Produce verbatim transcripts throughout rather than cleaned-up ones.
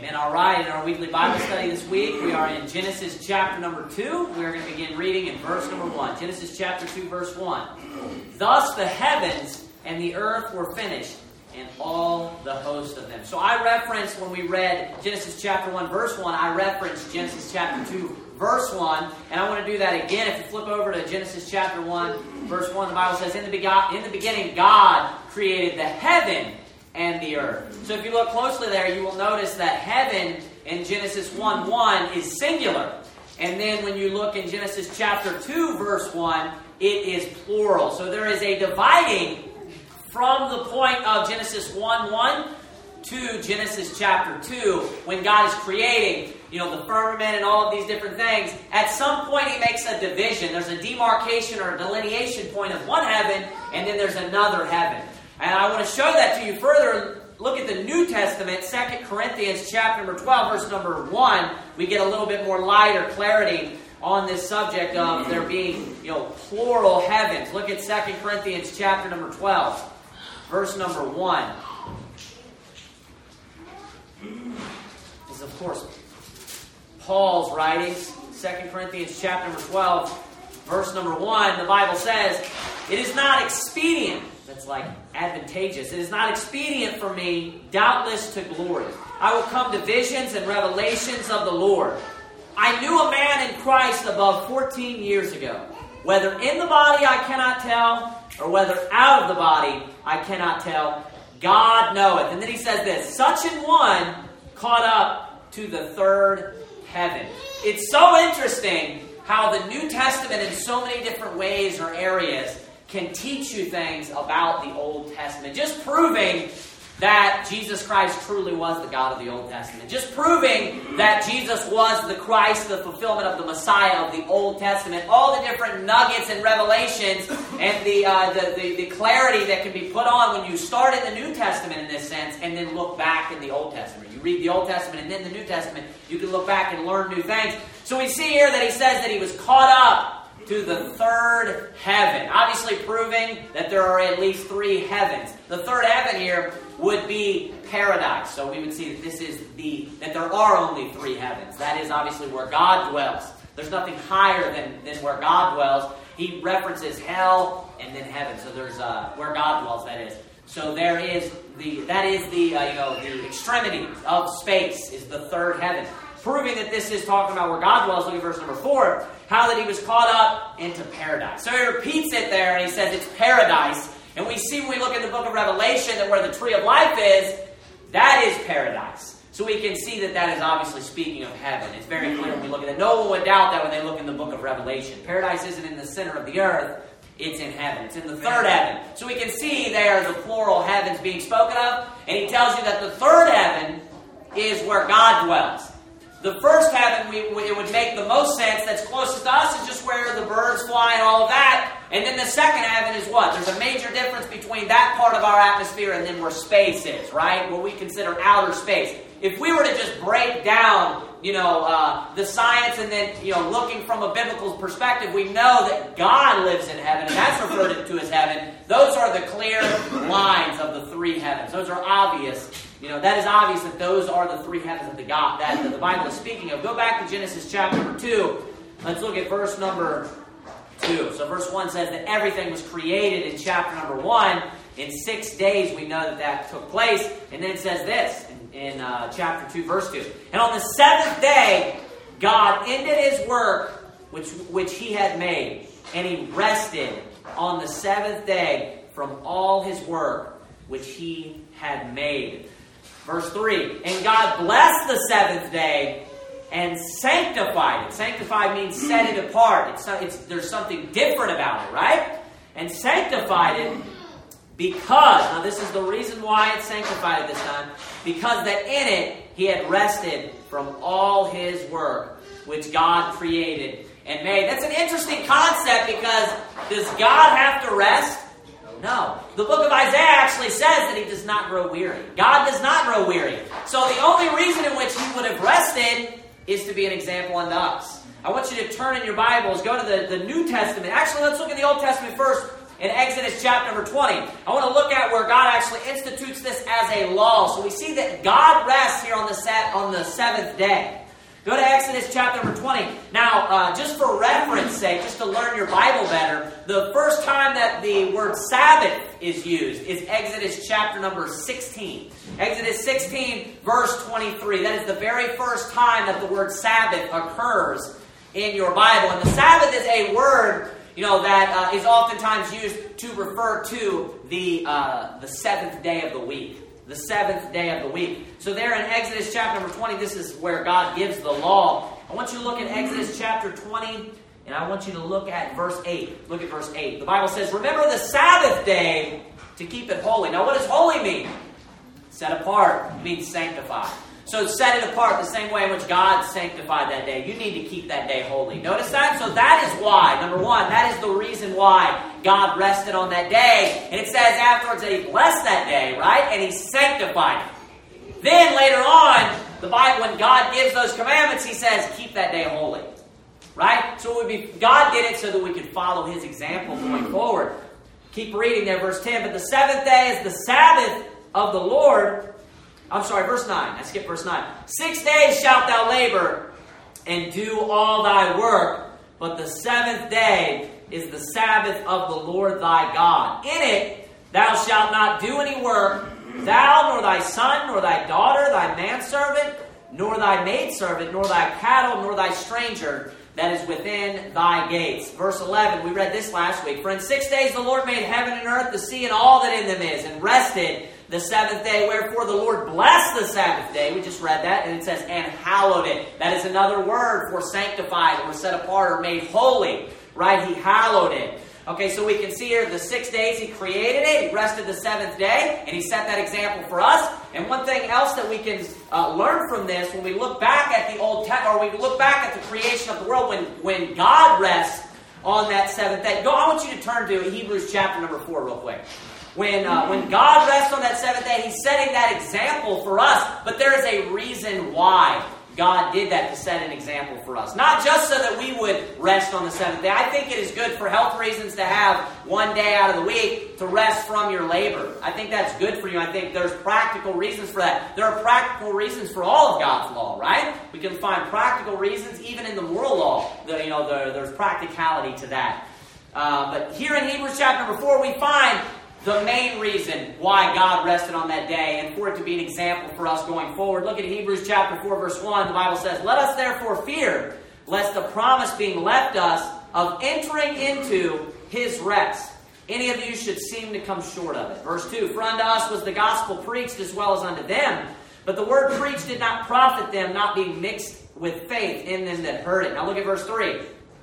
And all right, in our weekly Bible study this week, we are in Genesis chapter number two. We're going to begin reading in verse number one. Genesis chapter two, verse one. Thus the heavens and the earth were finished, and all the host of them. So I referenced, when we read Genesis chapter one, verse one, I referenced Genesis chapter two, verse one. And I want to do that again. If you flip over to Genesis chapter one, verse one, the Bible says, In the, bego- in the beginning, God created the heaven and the earth. So if you look closely there, you will notice that heaven in Genesis one one is singular. And then when you look in Genesis chapter two, verse one, it is plural. So there is a dividing from the point of Genesis one one to Genesis chapter two, when God is creating, you know, the firmament and all of these different things. At some point he makes a division. There's a demarcation or a delineation point of one heaven, and then there's another heaven. And I want to show that to you further. Look at the New Testament, Second Corinthians chapter number twelve, verse number one. We get a little bit more light or clarity on this subject of there being, you know, plural heavens. Look at Second Corinthians chapter number twelve, verse number one. This is, of course, Paul's writings. Second Corinthians chapter number twelve, verse number one. The Bible says, It is not expedient. That's like advantageous. It is not expedient for me, doubtless, to glory. I will come to visions and revelations of the Lord. I knew a man in Christ above fourteen years ago. Whether in the body I cannot tell, or whether out of the body I cannot tell. God knoweth. And then he says this, Such an one caught up to the third heaven. It's so interesting how the New Testament in so many different ways or areas can teach you things about the Old Testament. Just proving that Jesus Christ truly was the God of the Old Testament. Just proving that Jesus was the Christ, the fulfillment of the Messiah of the Old Testament. All the different nuggets and revelations and the, uh, the, the, the clarity that can be put on when you start in the New Testament in this sense and then look back in the Old Testament. You read the Old Testament and then the New Testament, you can look back and learn new things. So we see here that he says that he was caught up to the third heaven. Obviously proving that there are at least three heavens. The third heaven here would be paradise. So we would see that this is the, that there are only three heavens. That is obviously where God dwells. There's nothing higher than, than where God dwells. He references hell and then heaven. So there's uh, where God dwells, that is. So there is the, that is the, uh, you know, the extremity of space is the third heaven. Proving that this is talking about where God dwells. Look at verse number four. How that he was caught up into paradise. So he repeats it there and he says it's paradise. And we see when we look at the book of Revelation that where the tree of life is, that is paradise. So we can see that that is obviously speaking of heaven. It's very clear when we look at that. No one would doubt that when they look in the book of Revelation. Paradise isn't in the center of the earth. It's in heaven. It's in the third heaven. So we can see there the plural heavens being spoken of. And he tells you that the third heaven is where God dwells. The first heaven, we, we, it would make the most sense, that's closest to us, is just where the birds fly and all of that. And then the second heaven is what? There's a major difference between that part of our atmosphere and then where space is, right? What we consider outer space. If we were to just break down, you know, uh, the science and then, you know, looking from a biblical perspective, we know that God lives in heaven, and that's referred to as heaven. Those are the clear lines of the three heavens. Those are obvious. You know, that is obvious that those are the three heavens of the God that the Bible is speaking of. Go back to Genesis chapter number two. Let's look at verse number two. So verse one says that everything was created in chapter number one. In six days we know that that took place. And then it says this in, in uh, chapter two, verse two. And on the seventh day, God ended his work which, which he had made. And he rested on the seventh day from all his work which he had made. Verse three, and God blessed the seventh day and sanctified it. Sanctified means set it apart. It's, it's there's something different about it, right? And sanctified it because, now this is the reason why it's sanctified at this time, because that in it he had rested from all his work which God created and made. That's an interesting concept because does God have to rest? No. The book of Isaiah actually says that he does not grow weary. God does not grow weary. So the only reason in which he would have rested is to be an example unto us. I want you to turn in your Bibles, go to the, the New Testament. Actually, let's look at the Old Testament first. in Exodus chapter number twenty. I want to look at where God actually institutes this as a law. So we see that God rests here on the set, on the seventh day. Go to Exodus chapter number twenty. Now, uh, just for reference sake, just to learn your Bible better, the first time that the word Sabbath is used is Exodus chapter number sixteen. Exodus sixteen, verse twenty-three. That is the very first time that the word Sabbath occurs in your Bible. And the Sabbath is a word, you know, that uh, is oftentimes used to refer to the uh, the seventh day of the week. The seventh day of the week. So there in Exodus chapter number twenty, this is where God gives the law. I want you to look at Exodus chapter twenty, and I want you to look at verse eight. Look at verse eight. The Bible says, remember the Sabbath day to keep it holy. Now what does holy mean? Set apart. It means sanctified. So set it apart the same way in which God sanctified that day. You need to keep that day holy. Notice that? So that is why, number one, that is the reason why God rested on that day. And it says afterwards that He blessed that day, right? And He sanctified it. Then later on, the Bible, when God gives those commandments, He says, keep that day holy. Right? So it would be, God did it so that we could follow His example going forward. Keep reading there, verse ten. But the seventh day is the Sabbath of the Lord. I'm sorry, verse nine. I skipped verse nine. Six days shalt thou labor and do all thy work, but the seventh day is the Sabbath of the Lord thy God. In it thou shalt not do any work, thou, nor thy son, nor thy daughter, thy manservant, nor thy maidservant, nor thy cattle, nor thy stranger that is within thy gates. Verse eleven, we read this last week. For in six days the Lord made heaven and earth, the sea, and all that in them is, and rested the seventh day. Wherefore the Lord blessed the Sabbath day. We just read that, and it says, and hallowed it. That is another word for sanctified, or set apart, or made holy. Right? He hallowed it. Okay, so we can see here the six days He created it. He rested the seventh day, and He set that example for us. And one thing else that we can uh, learn from this, when we look back at the Old Testament, or we look back at the creation of the world, when, when God rests on that seventh day. Go, I want you to turn to Hebrews chapter number four real quick. When, uh, when God rests on that seventh day, He's setting that example for us. But there is a reason why God did that, to set an example for us. Not just so that we would rest on the seventh day. I think it is good for health reasons to have one day out of the week to rest from your labor. I think that's good for you. I think there's practical reasons for that. There are practical reasons for all of God's law, right? We can find practical reasons even in the moral law. The, you know, the, there's practicality to that. Uh, but here in Hebrews chapter number four, we find the main reason why God rested on that day, and for it to be an example for us going forward. Look at Hebrews chapter four, verse one. The Bible says, let us therefore fear, lest the promise being left us of entering into His rest, any of you should seem to come short of it. Verse two, for unto us was the gospel preached as well as unto them, but the word preached did not profit them, not being mixed with faith in them that heard it. Now look at verse three.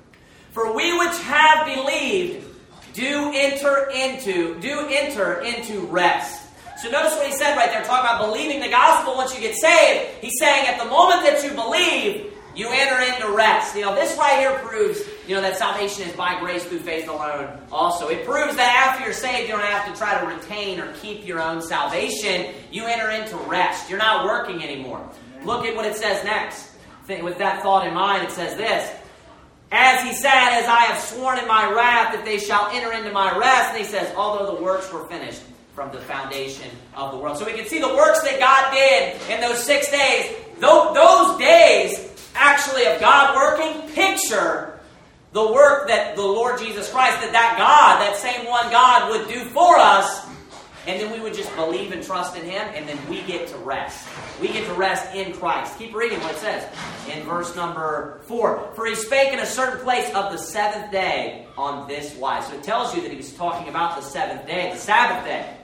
For we which have believed do enter into, do enter into rest. So notice what he said right there, talking about believing the gospel once you get saved. He's saying at the moment that you believe, you enter into rest. You know, this right here proves, you know, that salvation is by grace through faith alone also. It proves that after you're saved, you don't have to try to retain or keep your own salvation. You enter into rest. You're not working anymore. Look at what it says next. With that thought in mind, it says this. As he said, as I have sworn in my wrath that they shall enter into my rest. And he says, although the works were finished from the foundation of the world. So we can see the works that God did in those six days. Those days, actually, of God working, picture the work that the Lord Jesus Christ, that that God, that same one God would do for us. And then we would just believe and trust in Him, and then we get to rest. We get to rest in Christ. Keep reading what it says in verse number four. For He spake in a certain place of the seventh day on this wise. So it tells you that He was talking about the seventh day, the Sabbath day.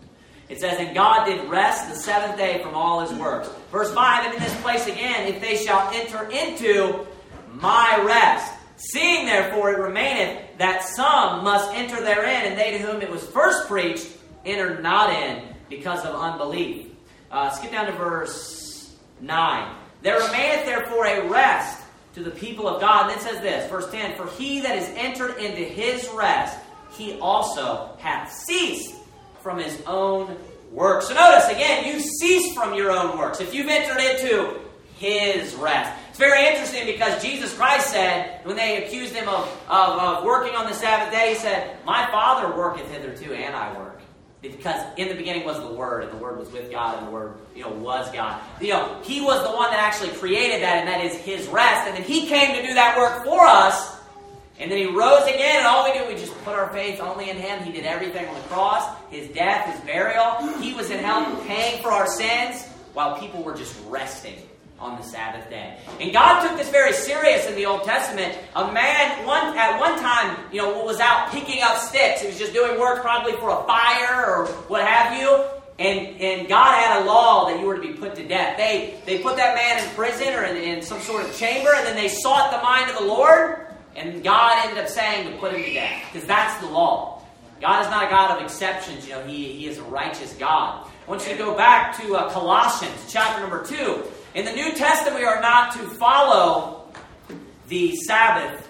It says, and God did rest the seventh day from all His works. Verse five, and in this place again, if they shall enter into my rest. Seeing therefore it remaineth that some must enter therein, and they to whom it was first preached enter not in because of unbelief. Uh, skip down to verse nine. There remaineth therefore a rest to the people of God. And then it says this, verse ten, for he that is entered into his rest, he also hath ceased from his own works. So notice, again, you cease from your own works. If you've entered into His rest. It's very interesting because Jesus Christ said, when they accused him of, of, of working on the Sabbath day, he said, my Father worketh hitherto, and I work. Because in the beginning was the Word, and the Word was with God, and the Word, you know, was God. You know, he was the one that actually created that, and that is his rest. And then he came to do that work for us, and then he rose again, and all we do, we just put our faith only in him. He did everything on the cross, his death, his burial. He was in hell paying for our sins, while people were just resting on the Sabbath day. And God took this very serious in the Old Testament. A man one at one time, you know, was out picking up sticks. He was just doing work probably for a fire or what have you. And, and God had a law that you were to be put to death. They they put that man in prison or in, in some sort of chamber, and then they sought the mind of the Lord, and God ended up saying to put him to death. Because that's the law. God is not a God of exceptions. You know, He, he is a righteous God. I want you to go back to uh, Colossians chapter number two. In the New Testament, we are not to follow the Sabbath.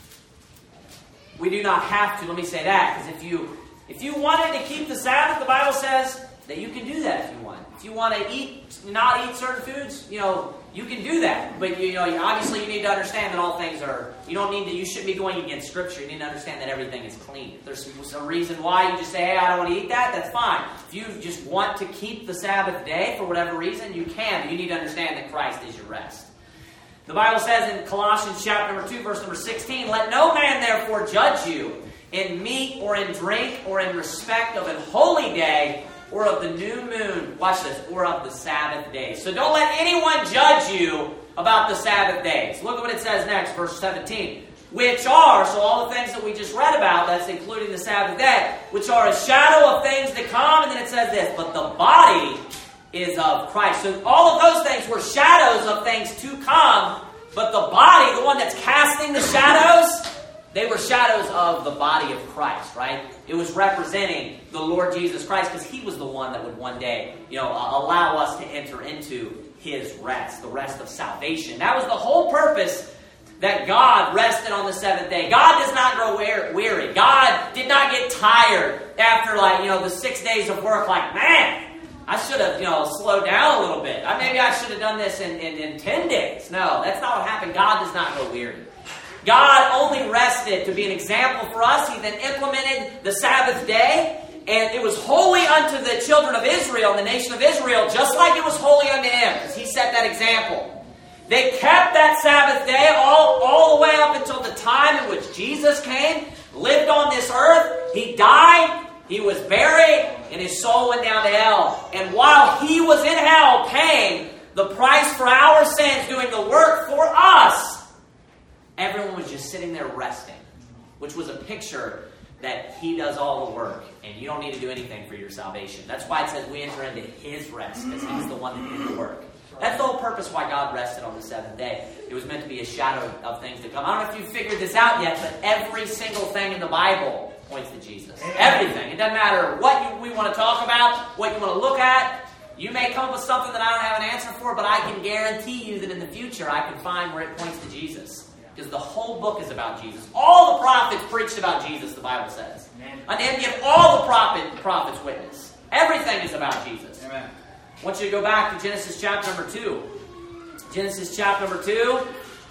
We do not have to. Let me say that, because if you if you wanted to keep the Sabbath, the Bible says that you can do that if you want. If you want to eat, not eat certain foods, you know, you can do that. But you know, obviously, you need to understand that all things are. You don't need to. You shouldn't be going against Scripture. You need to understand that everything is clean. If there's a reason why you just say, "Hey, I don't want to eat that," that's fine. If you just want to keep the Sabbath day for whatever reason, you can. But you need to understand that Christ is your rest. The Bible says in Colossians chapter number two, verse number sixteen, "Let no man therefore judge you in meat or in drink or in respect of an holy day, or of the new moon," watch this, "or of the Sabbath day." So don't let anyone judge you about the Sabbath days. Look at what it says next, verse seventeen. "Which are," so all the things that we just read about, that's including the Sabbath day, "which are a shadow of things to come," and then it says this, "but the body is of Christ." So all of those things were shadows of things to come, but the body, the one that's casting the shadows, they were shadows of the body of Christ, right? It was representing the Lord Jesus Christ, because He was the one that would one day, you know, allow us to enter into His rest, the rest of salvation. That was the whole purpose that God rested on the seventh day. God does not grow weary. God did not get tired after, like, you know, the six days of work, like, man, I should have, you know, slowed down a little bit. Maybe I should have done this in, in, in ten days. No, that's not what happened. God does not grow weary. God only rested to be an example for us. He then implemented the Sabbath day, and it was holy unto the children of Israel, the nation of Israel, just like it was holy unto Him, because He set that example. They kept that Sabbath day all, all the way up until the time in which Jesus came, lived on this earth. He died, He was buried, and His soul went down to hell. And while He was in hell paying the price for our sins, doing the work for us, everyone was just sitting there resting, which was a picture that He does all the work, and you don't need to do anything for your salvation. That's why it says we enter into His rest, because He's the one that did the work. That's the whole purpose why God rested on the seventh day. It was meant to be a shadow of things to come. I don't know if you've figured this out yet, but every single thing in the Bible points to Jesus. Everything. It doesn't matter what you, we want to talk about, what you want to look at. You may come up with something that I don't have an answer for, but I can guarantee you that in the future I can find where it points to Jesus. Because the whole book is about Jesus. All the prophets preached about Jesus, the Bible says. Amen. And then give all the prophet, prophets witness. Everything is about Jesus. Amen. I want you to go back to Genesis chapter number two. Genesis chapter number two.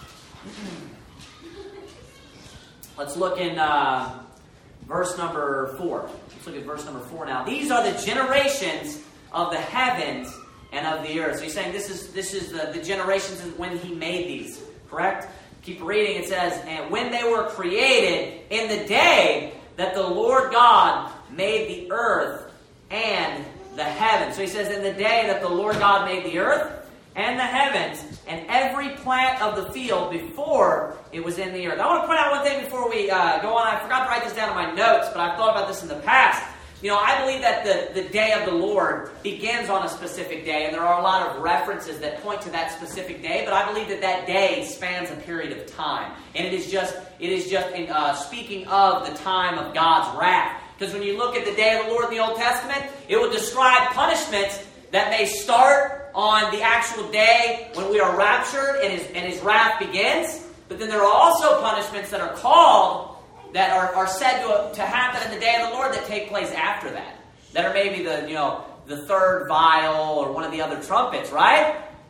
Let's look in uh, verse number four. Let's look at verse number four now. "These are the generations of the heavens and of the earth." So he's saying this is this is the, the generations when He made these. Correct? Keep reading. It says, "And when they were created, in the day that the Lord God made the earth and the heavens." So he says, in the day that the Lord God made the earth and the heavens and every plant of the field before it was in the earth. I want to point out one thing before we uh, go on. I forgot to write this down in my notes, but I've thought about this in the past. You know, I believe that the, the day of the Lord begins on a specific day, and there are a lot of references that point to that specific day, but I believe that that day spans a period of time. And it is just, it is just in, uh, speaking of the time of God's wrath. Because when you look at the day of the Lord in the Old Testament, it will describe punishments that may start on the actual day when we are raptured and His, and his wrath begins. But then there are also punishments that are called that are, are said to, to happen in the day of the Lord that take place after that. That are maybe the, you know, the third vial or one of the other trumpets, right?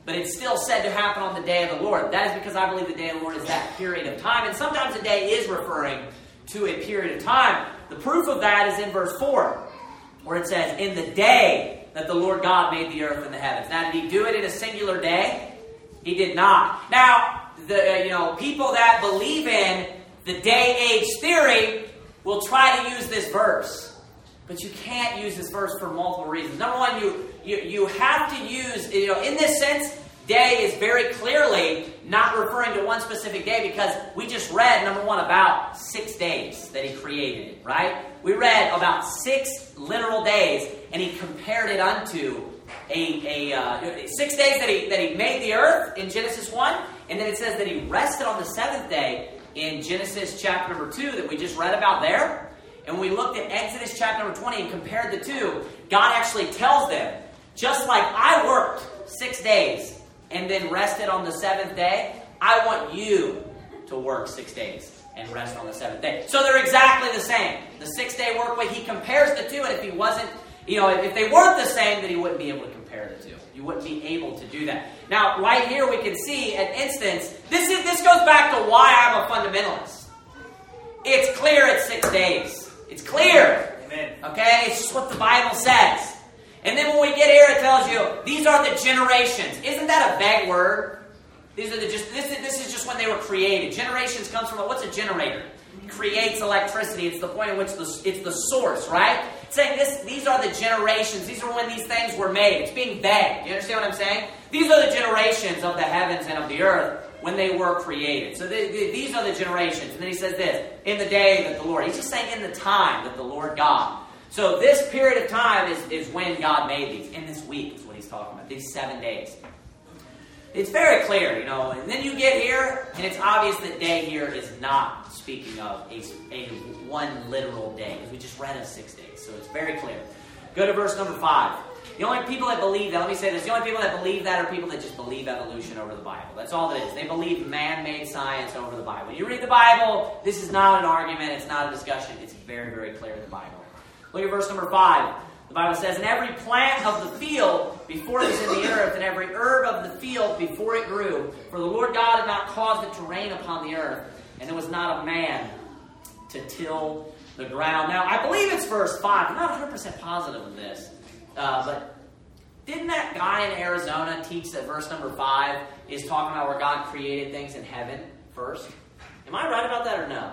but it's still said to happen on the day of the Lord. That is because I believe the day of the Lord is that period of time. And sometimes a day is referring to a period of time. The proof of that is in verse four, where it says, in the day that the Lord God made the earth and the heavens. Now, did he do it in a singular day? He did not. Now, the uh, you know people that believe in the day-age theory will try to use this verse. But you can't use this verse for multiple reasons. Number one, you, you, you have to use, you know, in this sense, day is very clearly not referring to one specific day, because we just read, number one, about six days that he created it, right? We read about six literal days, and he compared it unto a, a uh, six days that he, that he made the earth in Genesis one, and then it says that he rested on the seventh day in Genesis chapter number two that we just read about there. And when we looked at Exodus chapter number twenty and compared the two, God actually tells them, just like I worked six days and then rested on the seventh day, I want you to work six days and rest on the seventh day. So they're exactly the same. The six-day work week, he compares the two, and if he wasn't, you know, if they weren't the same, then he wouldn't be able to compare the two. You wouldn't be able to do that. Now, right here we can see an instance. This is this goes back to why I'm a fundamentalist. It's clear it's six days. It's clear. Amen. Okay? It's just what the Bible says. And then when we get here, it tells you, these are the generations. Isn't that a vague word? These are the just this is, this is just when they were created. Generations comes from, what's a generator? It creates electricity. It's the point in which the, it's the source, right? It's saying this, these are the generations. These are when these things were made. It's being vague. Do you understand what I'm saying? These are the generations of the heavens and of the earth when they were created. So the, the, these are the generations. And then he says this, in the day that the Lord. He's just saying in the time that the Lord God. So this period of time is, is when God made these. In this week is what he's talking about. These seven days. It's very clear, you know. And then you get here, and it's obvious that day here is not speaking of a, a one literal day. Because we just read of six days. So it's very clear. Go to verse number five. The only people that believe that, let me say this, the only people that believe that are people that just believe evolution over the Bible. That's all it is. They believe man-made science over the Bible. When you read the Bible, this is not an argument, it's not a discussion. It's very, very clear in the Bible. Look at verse number five. The Bible says, and every plant of the field before it was in the earth, and every herb of the field before it grew, for the Lord God had not caused it to rain upon the earth, and there was not a man to till the ground. Now, I believe it's verse five. I'm not one hundred percent positive of this. Uh, but didn't that guy in Arizona teach that verse number five is talking about where God created things in heaven first? Am I right about that or no?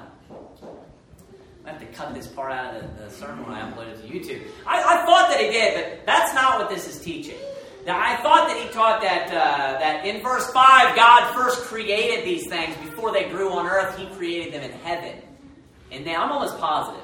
I have to cut this part out of the, the sermon when I upload it to YouTube. I, I thought that he did, but that's not what this is teaching. Now, I thought that he taught that uh, that in verse five, God first created these things before they grew on earth. He created them in heaven. And now I'm almost positive.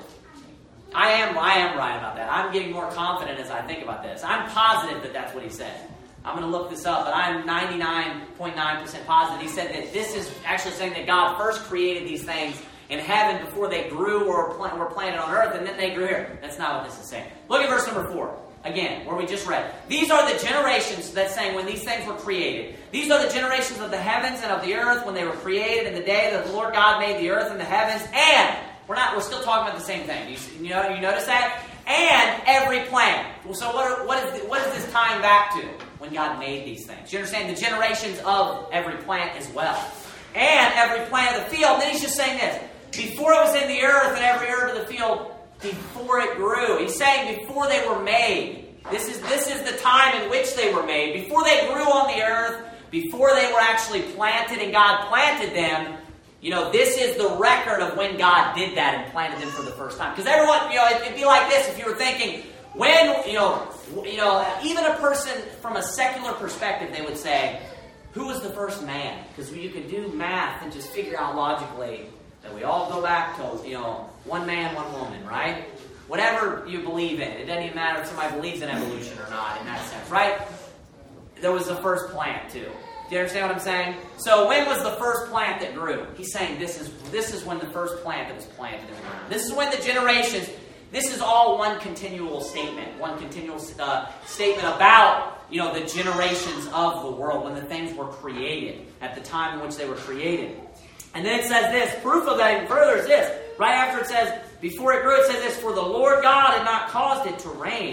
I am I am right about that. I'm getting more confident as I think about this. I'm positive that that's what he said. I'm going to look this up, but I'm ninety-nine point nine percent positive. He said that this is actually saying that God first created these things in heaven before they grew or were planted on earth, and then they grew here. That's not what this is saying. Look at verse number four. Again, where we just read. These are the generations that's saying when these things were created. These are the generations of the heavens and of the earth when they were created in the day that the Lord God made the earth and the heavens, and We're not. We're still talking about the same thing. You, you know. You notice that? And every plant. Well, so what? Are, what is? What is this tying back to? When God made these things. You understand? The generations of every plant as well, and every plant of the field. And then he's just saying this: before it was in the earth, and every herb of the field, before it grew. He's saying before they were made. This is this is the time in which they were made. Before they grew on the earth. Before they were actually planted, and God planted them. You know, this is the record of when God did that and planted them for the first time. Because everyone, you know, it'd be like this if you were thinking, when, you know, you know, even a person from a secular perspective, they would say, who was the first man? Because you could do math and just figure out logically that we all go back to, you know, one man, one woman, right? Whatever you believe in. It doesn't even matter if somebody believes in evolution or not in that sense, right? There was the first plant, too. Do you understand what I'm saying? So when was the first plant that grew? He's saying this is this is when the first plant that was planted in the ground. This is when the generations, this is all one continual statement, one continual uh, statement about, you know, the generations of the world, when the things were created, at the time in which they were created. And then it says this, proof of that even further is this. Right after it says, before it grew, it says this, for the Lord God had not caused it to rain,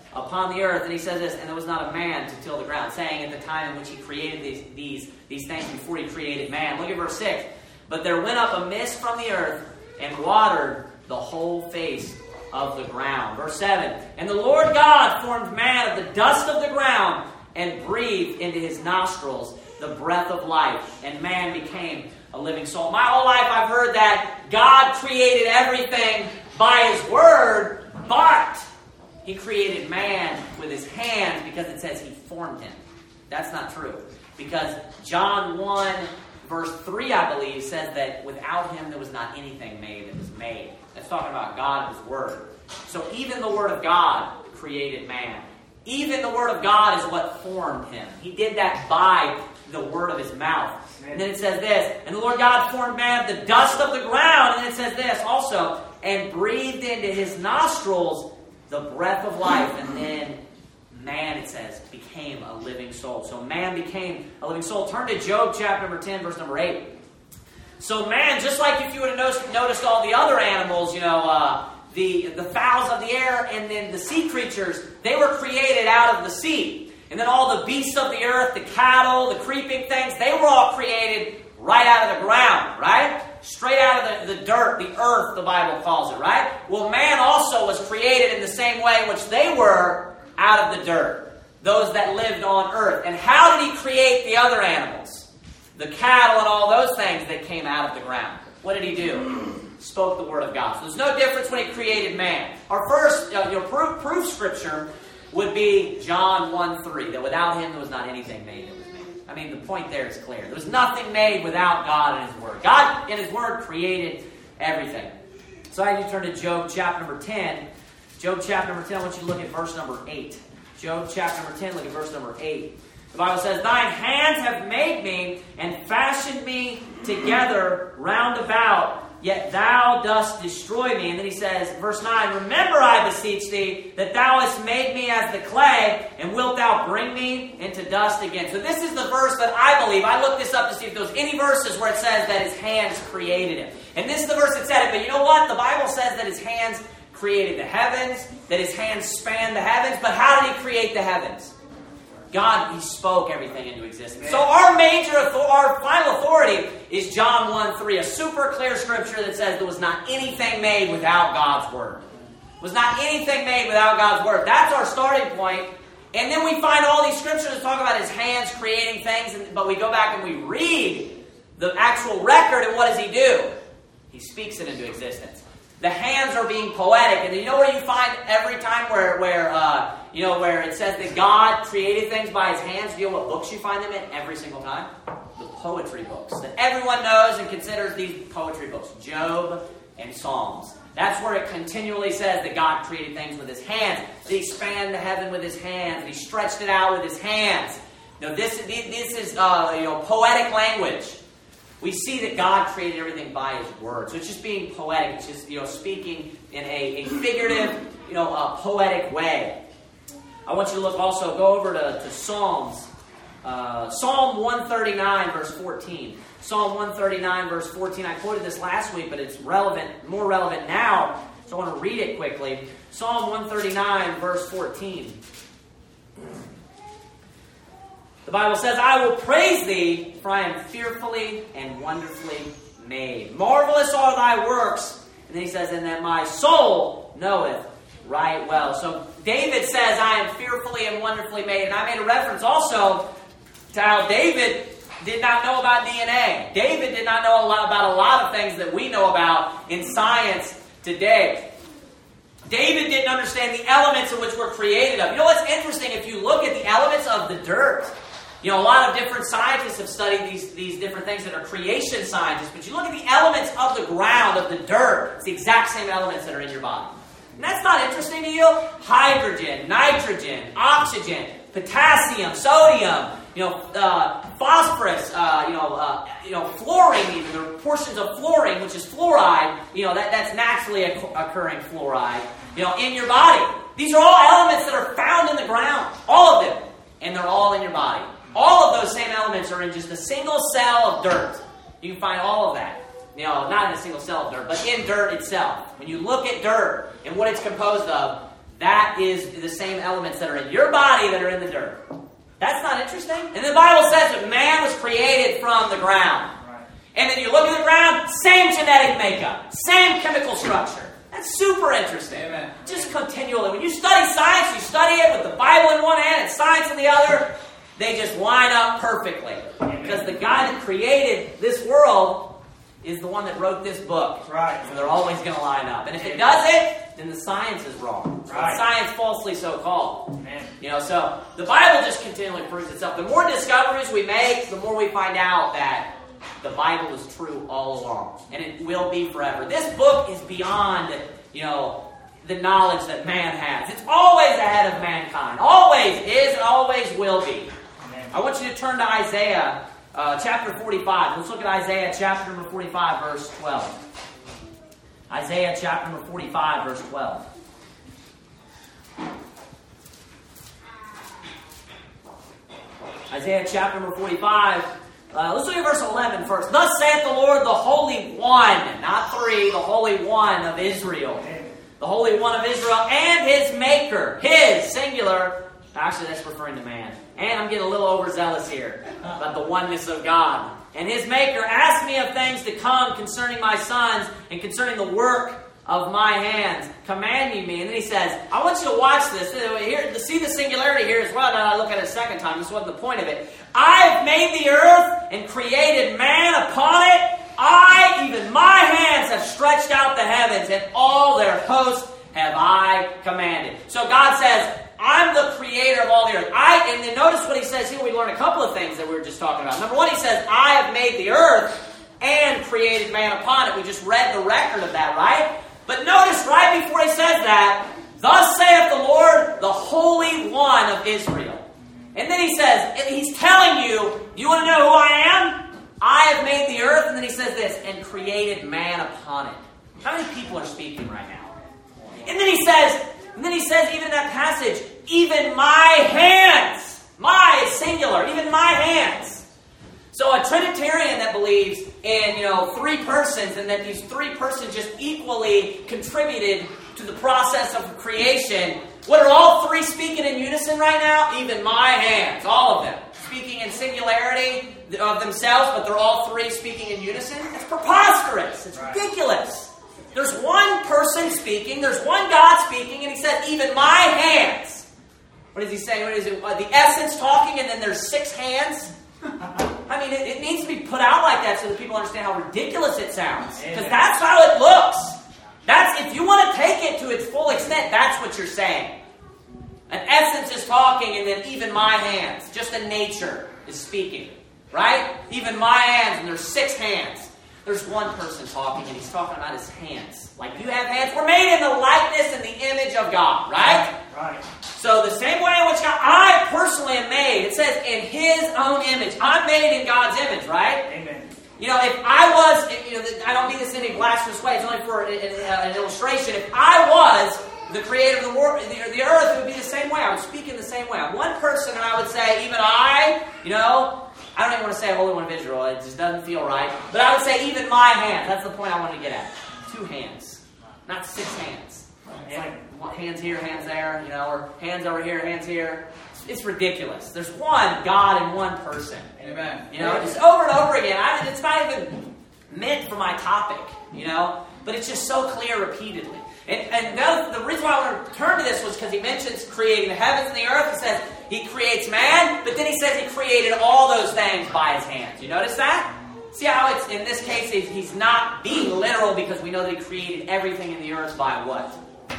upon the earth, and he says this, and there was not a man to till the ground, saying at the time in which he created these, these, these things before he created man. Look at verse six. But there went up a mist from the earth and watered the whole face of the ground. Verse seven. And the Lord God formed man of the dust of the ground and breathed into his nostrils the breath of life, and man became a living soul. My whole life I've heard that God created everything by his word, but he created man with his hands because it says he formed him. That's not true. Because John one, verse three, I believe, says that without him there was not anything made that was made. That's talking about God and his word. So even the word of God created man. Even the word of God is what formed him. He did that by the word of his mouth. And then it says this, and the Lord God formed man of the dust of the ground. And then it says this also, and breathed into his nostrils the breath of life. And then man, it says, became a living soul. So man became a living soul. Turn to Job chapter number ten, verse number eight. So man, just like if you would have noticed, noticed all the other animals, you know, uh, the, the fowls of the air and then the sea creatures, they were created out of the sea. And then all the beasts of the earth, the cattle, the creeping things, they were all created right out of the ground, right? Straight out of the, the dirt, the earth, the Bible calls it, right? Well, man also was created in the same way in which they were out of the dirt, those that lived on earth. And how did he create the other animals? The cattle and all those things that came out of the ground. What did he do? Spoke the word of God. So there's no difference when he created man. Our first uh, you know, proof, proof scripture would be John one three, that without him there was not anything made that was made. I mean, the point there is clear. There was nothing made without God and his word. God and his word created everything. So I need to turn to Job chapter number ten. Job chapter number ten, I want you to look at verse number eight. Job chapter number ten, look at verse number eight. The Bible says, thine hands have made me and fashioned me together round about, yet thou dost destroy me. And then he says, verse nine, remember, I beseech thee, that thou hast made me as the clay, and wilt thou bring me into dust again. So this is the verse that I believe. I looked this up to see if there was any verses where it says that his hands created him. And this is the verse that said it. But you know what? The Bible says that his hands created the heavens, that his hands spanned the heavens. But how did he create the heavens? God, he spoke everything into existence. So our major, our final authority is John one three, a super clear scripture that says there was not anything made without God's word. Was not anything made without God's word. That's our starting point. And then we find all these scriptures that talk about his hands creating things, and, but we go back and we read the actual record, and what does he do? He speaks it into existence. The hands are being poetic. And you know where you find every time where, where uh, you know, where it says that God created things by his hands? Do you know what books you find them in every single time? The poetry books that everyone knows and considers these poetry books. Job and Psalms. That's where it continually says that God created things with his hands. That he spanned the heaven with his hands. That he stretched it out with his hands. Now this, this is uh, you know, poetic language. We see that God created everything by his word. So it's just being poetic. It's just, you know, speaking in a, a figurative, you know, a poetic way. I want you to look also, go over to, to Psalms. Uh, Psalm one thirty-nine, verse fourteen. Psalm one thirty-nine, verse fourteen. I quoted this last week, but it's relevant, more relevant now. So I want to read it quickly. Psalm one thirty-nine, verse fourteen. The Bible says, I will praise thee, for I am fearfully and wonderfully made. Marvelous are thy works. And then he says, and that my soul knoweth right well. So David says, I am fearfully and wonderfully made. And I made a reference also to how David did not know about D N A. David did not know a lot about a lot of things that we know about in science today. David didn't understand the elements in which we're created of. You know what's interesting? If you look at the elements of the dirt, you know, a lot of different scientists have studied these, these different things that are creation scientists, but you look at the elements of the ground, of the dirt, it's the exact same elements that are in your body. And that's not interesting to you? Hydrogen, nitrogen, oxygen, potassium, sodium, you know, uh, phosphorus, uh, you know, uh, you know, fluorine even. There are portions of fluorine, which is fluoride, you know, that, that's naturally occurring fluoride, you know, in your body. These are all elements that are found in the ground. All of them. And they're all in your body. All of those same elements are in just a single cell of dirt. You can find all of that. You know, not in a single cell of dirt, but in dirt itself. When you look at dirt and what it's composed of, that is the same elements that are in your body that are in the dirt. That's not interesting? And the Bible says that man was created from the ground. Right. And then you look at the ground, same genetic makeup, same chemical structure. That's super interesting. Amen. Just continually. When you study science, you study it with the Bible in one hand and science in the other. They just line up perfectly. Amen. Because the guy that created this world is the one that wrote this book. Right. So they're always going to line up. And if it doesn't, then the science is wrong. Right. Science falsely so called. Amen. You know, so the Bible just continually proves itself. The more discoveries we make, the more we find out that the Bible is true all along. And it will be forever. This book is beyond, you know, the knowledge that man has. It's always ahead of mankind. Always is and always will be. Amen. I want you to turn to Isaiah uh, chapter forty-five. Let's look at Isaiah chapter number forty-five, verse twelve. Isaiah chapter number forty-five, verse twelve. Isaiah chapter number forty-five. Uh, let's look at verse eleven first. Thus saith the Lord, the Holy One, not three, the Holy One of Israel. The Holy One of Israel and His Maker. His, singular. Actually, that's referring to man. And I'm getting a little overzealous here about the oneness of God. And His Maker asked me of things to come concerning my sons and concerning the work of my hands, commanding me. And then He says, I want you to watch this. Here, to see the singularity here as well. Now I look at it a second time. This wasn't the point of it. I have made the earth and created man upon it. I, even my hands, have stretched out the heavens, and all their hosts have I commanded. So God says, I'm the creator of all the earth. I, and then notice what He says here. We learn a couple of things that we were just talking about. Number one, He says, I have made the earth and created man upon it. We just read the record of that, right? But notice right before He says that, thus saith the Lord, the Holy One of Israel. And then He says, He's telling you, you want to know who I am? I have made the earth, and then He says this, and created man upon it. How many people are speaking right now? And then He says, and then He says, even in that passage, even my hands, my is singular, even my hands. So a Trinitarian that believes in, you know, three persons, and that these three persons just equally contributed to the process of creation. What are all three speaking in unison right now? Even my hands, all of them. Speaking in singularity of themselves, but they're all three speaking in unison? It's preposterous. It's ridiculous. There's one person speaking, there's one God speaking, and He said, even my hands. What is He saying? What is it? Uh, the essence talking, and then there's six hands? I mean, it, it needs to be put out like that so that people understand how ridiculous it sounds. Because that's how it looks. That's, if you want to take it to its full extent, that's what you're saying. An essence is talking, and then even my hands, just a nature, is speaking. Right? Even my hands, and there's six hands. There's one person talking, and He's talking about His hands. Like you have hands. We're made in the likeness and the image of God. Right? Right. So the same way in which God, I personally am made. It says in His own image. I'm made in God's image. Right? Amen. You know, if I was, if, you know, I don't mean this in any blasphemous way. It's only for an, an illustration. If I was the creator of the world, the, the earth, it would be the same way. I would speak in the same way. I'm one person, and I would say, even I, you know, I don't even want to say Holy One of Israel. It just doesn't feel right. But I would say even my hands. That's the point I wanted to get at. Two hands. Not six hands. It's like hands here, hands there, you know, or hands over here, hands here. It's ridiculous. There's one God and one person. Amen. You know, just over and over again. I, it's not even meant for my topic, you know. But it's just so clear repeatedly. And, and now the reason why I want to turn to this was because He mentions creating the heavens and the earth. He says He creates man, but then He says He created all those things by His hands. You notice that? See how it's, in this case, He's not being literal because we know that He created everything in the earth by what?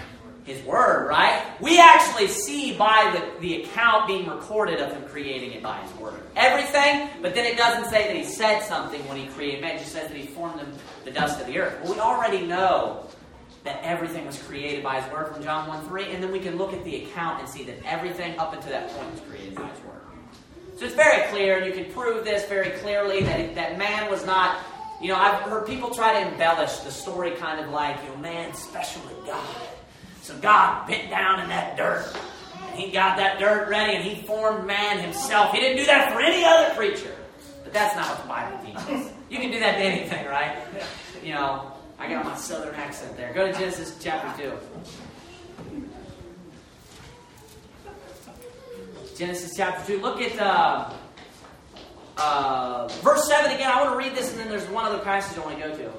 His Word, right? We actually see by the, the account being recorded of Him creating it by His Word. Everything, but then it doesn't say that He said something when He created man. It just says that He formed them, the dust of the earth. Well, we already know that everything was created by His Word from John one three, and then we can look at the account and see that everything up until that point was created by His Word. So it's very clear, and you can prove this very clearly, that, it, that man was not, you know, I've heard people try to embellish the story kind of like, you know, man's special to God. So God bent down in that dirt, and He got that dirt ready, and He formed man Himself. He didn't do that for any other creature. But that's not what the Bible teaches. You can do that to anything, right? You know, I got my southern accent there. Go to Genesis chapter two. Genesis chapter two. Look at uh, uh, verse seven again. I want to read this, and then there's one other passage I want to go to.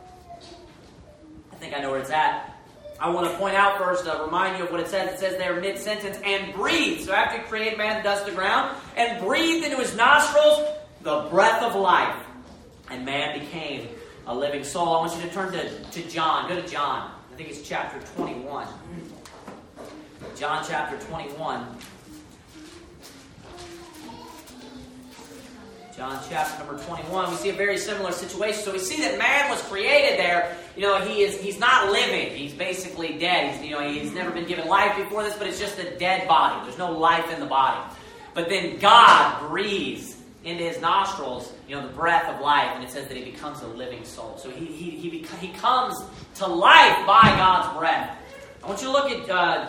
I think I know where it's at. I want to point out first, uh, remind you of what it says. It says there mid-sentence, and breathed. So after he created man the dust of the ground, and breathed into his nostrils the breath of life, and man became a living soul. I want you to turn to, to John. Go to John. I think it's chapter twenty-one. John chapter twenty-one. John chapter number twenty-one. We see a very similar situation. So we see that man was created there. You know, he is he's not living. He's basically dead. He's, you know, he's never been given life before this, but it's just a dead body. There's no life in the body. But then God breathes into his nostrils, you know, the breath of life, and it says that he becomes a living soul. So he he he, beca- he comes to life by God's breath. I want you to look at uh,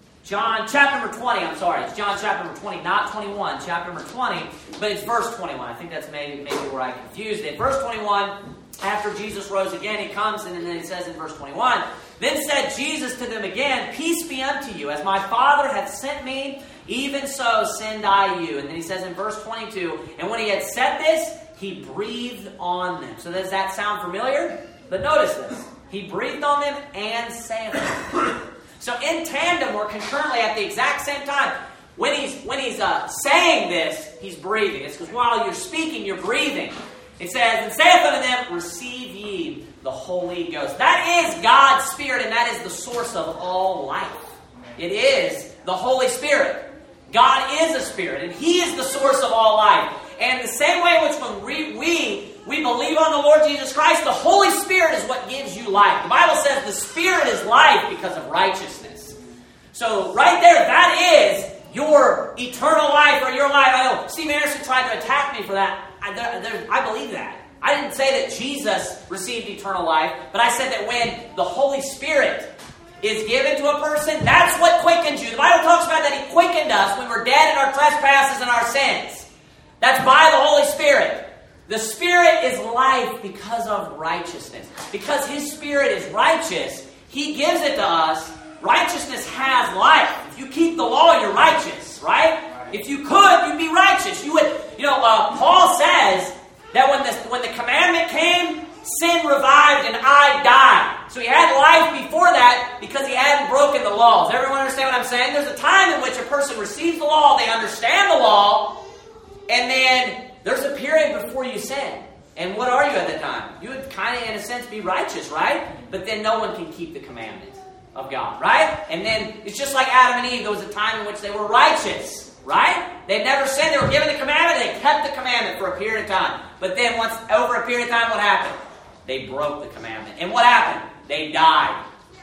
John chapter number twenty. I'm sorry, it's John chapter number twenty, not twenty-one. Chapter number twenty, but it's verse twenty-one. I think that's maybe maybe where I confused it. Verse twenty-one. After Jesus rose again, he comes, and then it says in verse twenty-one, then said Jesus to them again, peace be unto you. As my Father hath sent me, even so send I you. And then he says in verse twenty-two, and when he had said this, he breathed on them. So does that sound familiar? But notice this. He breathed on them and saith them. So in tandem or concurrently at the exact same time, when he's when he's uh, saying this, he's breathing. It's because while you're speaking, you're breathing. It says, and saith unto them, receive ye the Holy Ghost. That is God's Spirit, and that is the source of all life. It is the Holy Spirit. God is a Spirit, and He is the source of all life. And the same way in which when we, we, we believe on the Lord Jesus Christ, the Holy Spirit is what gives you life. The Bible says the Spirit is life because of righteousness. So right there, that is your eternal life or your life. I know Steve Anderson tried to attack me for that. I, there, there, I believe that. I didn't say that Jesus received eternal life, but I said that when the Holy Spirit is given to a person, that's what quickens you. The Bible talks about that He quickened us when we're dead in our trespasses and our sins. That's by the Holy Spirit. The Spirit is life because of righteousness. Because His Spirit is righteous, He gives it to us. Righteousness has life. If you keep the law, you're righteous, right? If you could, you'd be righteous. You would, you know, uh, Paul says that when the, when the commandment came, sin revived and I died. So he had life before that because he hadn't broken the laws. Everyone understand what I'm saying? There's a time in which a person receives the law, they understand the law, and then there's a period before you sin. And what are you at that time? You would kind of, in a sense, be righteous, right? But then no one can keep the commandment of God, right? And then it's just like Adam and Eve. There was a time in which they were righteous. Right? They never sinned. They were given the commandment. They kept the commandment for a period of time. But then once over a period of time, what happened? They broke the commandment. And what happened? They died.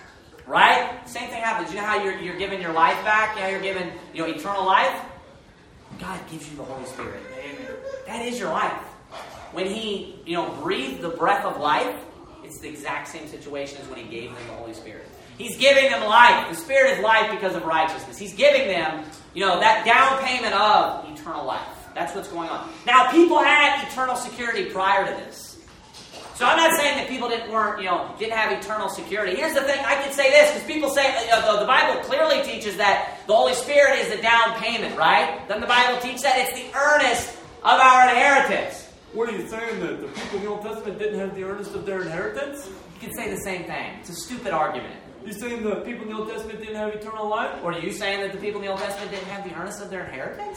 Right? Same thing happens. You know how you're, you're given your life back? You know how you're given, you know, eternal life? God gives you the Holy Spirit. Amen. That is your life. When He, you know, breathed the breath of life, it's the exact same situation as when He gave them the Holy Spirit. He's giving them life. The Spirit is life because of righteousness. He's giving them, you know, that down payment of eternal life. That's what's going on. Now, people had eternal security prior to this. So I'm not saying that people didn't weren't, you know, didn't have eternal security. Here's the thing. I can say this because people say uh, the, the Bible clearly teaches that the Holy Spirit is the down payment, right? Doesn't the Bible teach that? It's the earnest of our inheritance. What are you saying, that the people in the Old Testament didn't have the earnest of their inheritance? You can say the same thing. It's a stupid argument. You're saying the people in the Old Testament didn't have eternal life? Or are you saying that the people in the Old Testament didn't have the earnest of their inheritance?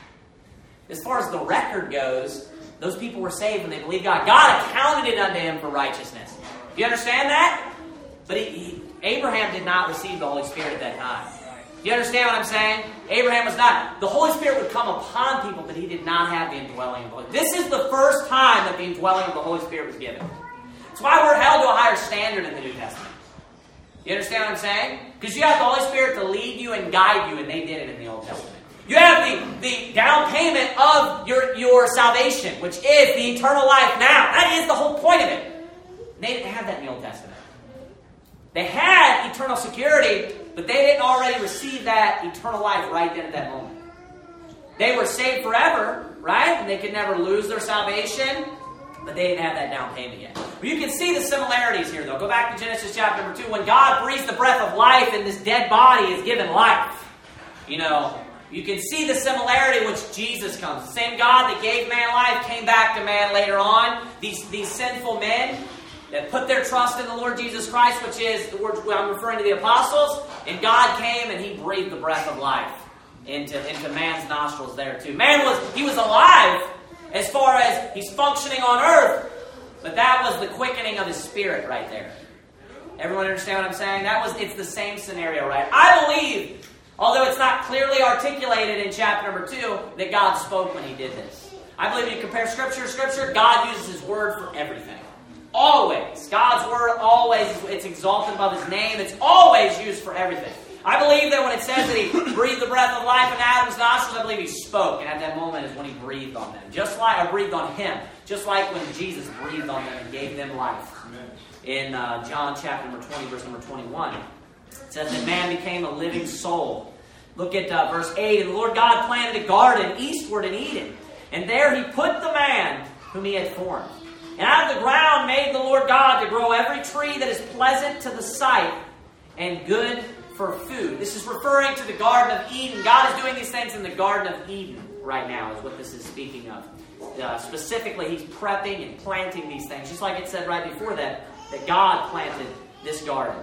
As far as the record goes, those people were saved when they believed God. God accounted it unto him for righteousness. Do you understand that? But he, he, Abraham did not receive the Holy Spirit at that time. Do you understand what I'm saying? Abraham was not. The Holy Spirit would come upon people, but he did not have the indwelling of the Holy Spirit. This is the first time that the indwelling of the Holy Spirit was given. That's why we're held to a higher standard in the New Testament. You understand what I'm saying? Because you have the Holy Spirit to lead you and guide you, and they did it in the Old Testament. You have the, the down payment of your, your salvation, which is the eternal life now. That is the whole point of it. They didn't have that in the Old Testament. They had eternal security, but they didn't already receive that eternal life right then at that moment. They were saved forever, right? And they could never lose their salvation, but they didn't have that down payment yet. But you can see the similarities here, though. Go back to Genesis chapter number two. When God breathes the breath of life and this dead body is given life, you know, You can see the similarity which Jesus comes. The same God that gave man life came back to man later on. These, these sinful men that put their trust in the Lord Jesus Christ, which is, the word I'm referring to the apostles, and God came and He breathed the breath of life into, into man's nostrils there too. Man was, he was alive as far as he's functioning on earth, but that was the quickening of his spirit right there. Everyone understand what I'm saying? That was, it's the same scenario, right? I believe, although it's not clearly articulated in chapter number two, that God spoke when He did this. I believe when you compare Scripture to Scripture, God uses His Word for everything. Always. God's Word always, it's exalted above His name. It's always used for everything. I believe that when it says that He breathed the breath of life in Adam's nostrils, I believe He spoke. And at that moment is when He breathed on them. Just like, or breathed on him. Just like when Jesus breathed on them and gave them life. Amen. In uh, John chapter number twenty, verse number twenty-one. It says that man became a living soul. Look at uh, verse eight. And the Lord God planted a garden eastward in Eden. And there He put the man whom He had formed. And out of the ground made the Lord God to grow every tree that is pleasant to the sight and good for food. This is referring to the Garden of Eden. God is doing these things in the Garden of Eden right now is what this is speaking of. Uh, specifically, He's prepping and planting these things. Just like it said right before that, that God planted this garden.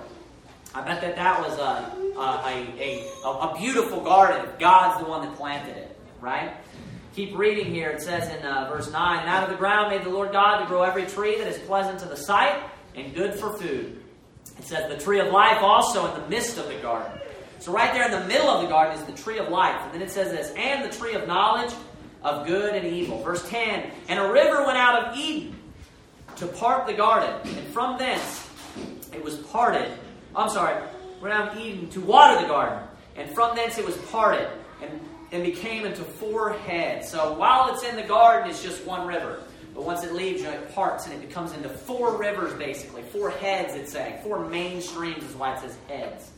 I bet that that was a, a, a, a, a beautiful garden. God's the one that planted it, right? Keep reading here. It says in uh, verse nine, and out of the ground made the Lord God to grow every tree that is pleasant to the sight and good for food. It says the tree of life also in the midst of the garden. So right there in the middle of the garden is the tree of life. And then it says this, and the tree of knowledge of good and evil. Verse ten, and a river went out of Eden to part the garden. And from thence it was parted. I'm sorry, went out of Eden to water the garden. And from thence it was parted. And and became into four heads. So while it's in the garden, it's just one river. But once it leaves, you know, it parts and it becomes into four rivers, basically. Four heads, it's saying. Four main streams is why it says heads.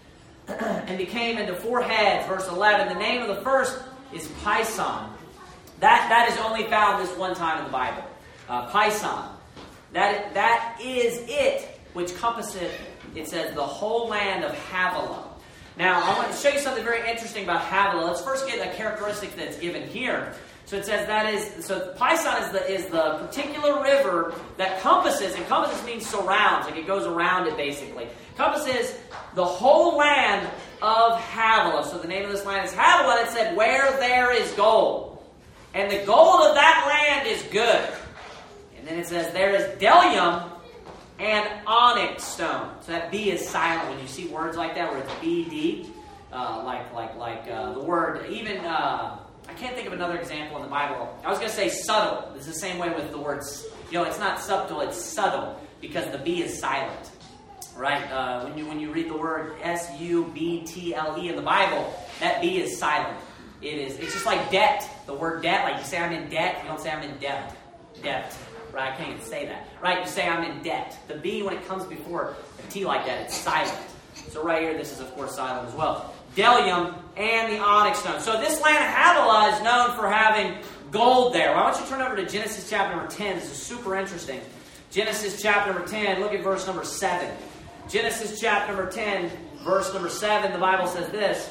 And became into four heads. Verse eleven, the name of the first is Pison. That, that is only found this one time in the Bible. Uh, Pison. That, that is it, which compasseth, it says, the whole land of Havilah. Now, I want to show you something very interesting about Havilah. Let's first get a characteristic that's given here. So it says that is, so Pison is the is the particular river that compasses, and compasses means surrounds, like it goes around it basically. Compasses the whole land of Havilah. So the name of this land is Havilah, and it said, where there is gold. And the gold of that land is good. And then it says, there is bdellium and onyx stone. So that B is silent when you see words like that where it's B D. Uh, like like like uh, the word, even, uh, I can't think of another example in the Bible. I was going to say subtle. It's the same way with the words, you know, it's not subtle, it's subtle because the B is silent. Right? Uh, when you when you read the word S U B T L E in the Bible, that B is silent. It is, it's just like debt. The word debt, like you say I'm in debt, you don't say I'm in debt. Debt. Right? I can't even say that. Right? You say I'm in debt. The B, when it comes before a T like that, it's silent. So right here, this is of course silent as well. Bdellium and the onyx stone. So this land of Havilah is known for having gold there. Why don't you turn over to Genesis chapter number ten. This is super interesting. Genesis chapter number ten, look at verse number seven. Genesis chapter number ten, verse number seven, the Bible says this.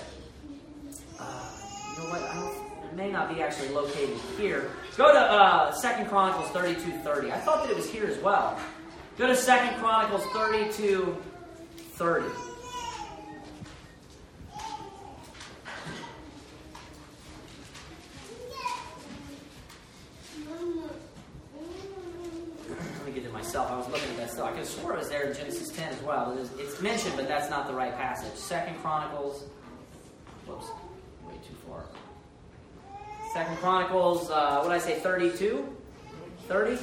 Uh, you know what? I don't, it may not be actually located here. Go to uh, Second Chronicles thirty-two thirty. I thought that it was here as well. Go to Second Chronicles thirty-two thirty. Let me get to myself. I was looking at that stuff. I could have swore it was there in Genesis ten as well. It is, it's mentioned, but that's not the right passage. Second Chronicles. Whoops. Way too far. Second Chronicles, uh, what did I say, thirty-two? thirty?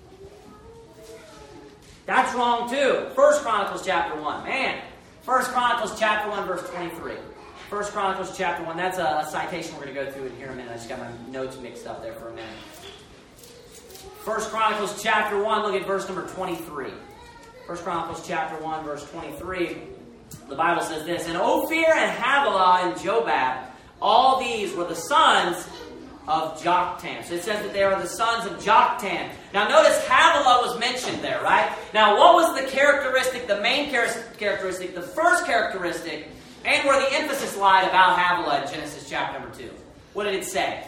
That's wrong too. First Chronicles chapter one. Man. First Chronicles chapter one, verse twenty-three. First Chronicles chapter one. That's a, a citation we're going to go through in here in a minute. I just got my notes mixed up there for a minute. First Chronicles chapter one, look at verse number twenty-three. First Chronicles chapter one, verse twenty-three. The Bible says this, and Ophir and Havilah and Jobab, all these were the sons of Joktan. So it says that they are the sons of Joktan. Now notice Havilah was mentioned there, right? Now what was the characteristic, the main characteristic? The first characteristic And where the emphasis lied about Havilah in Genesis chapter number two. What did it say?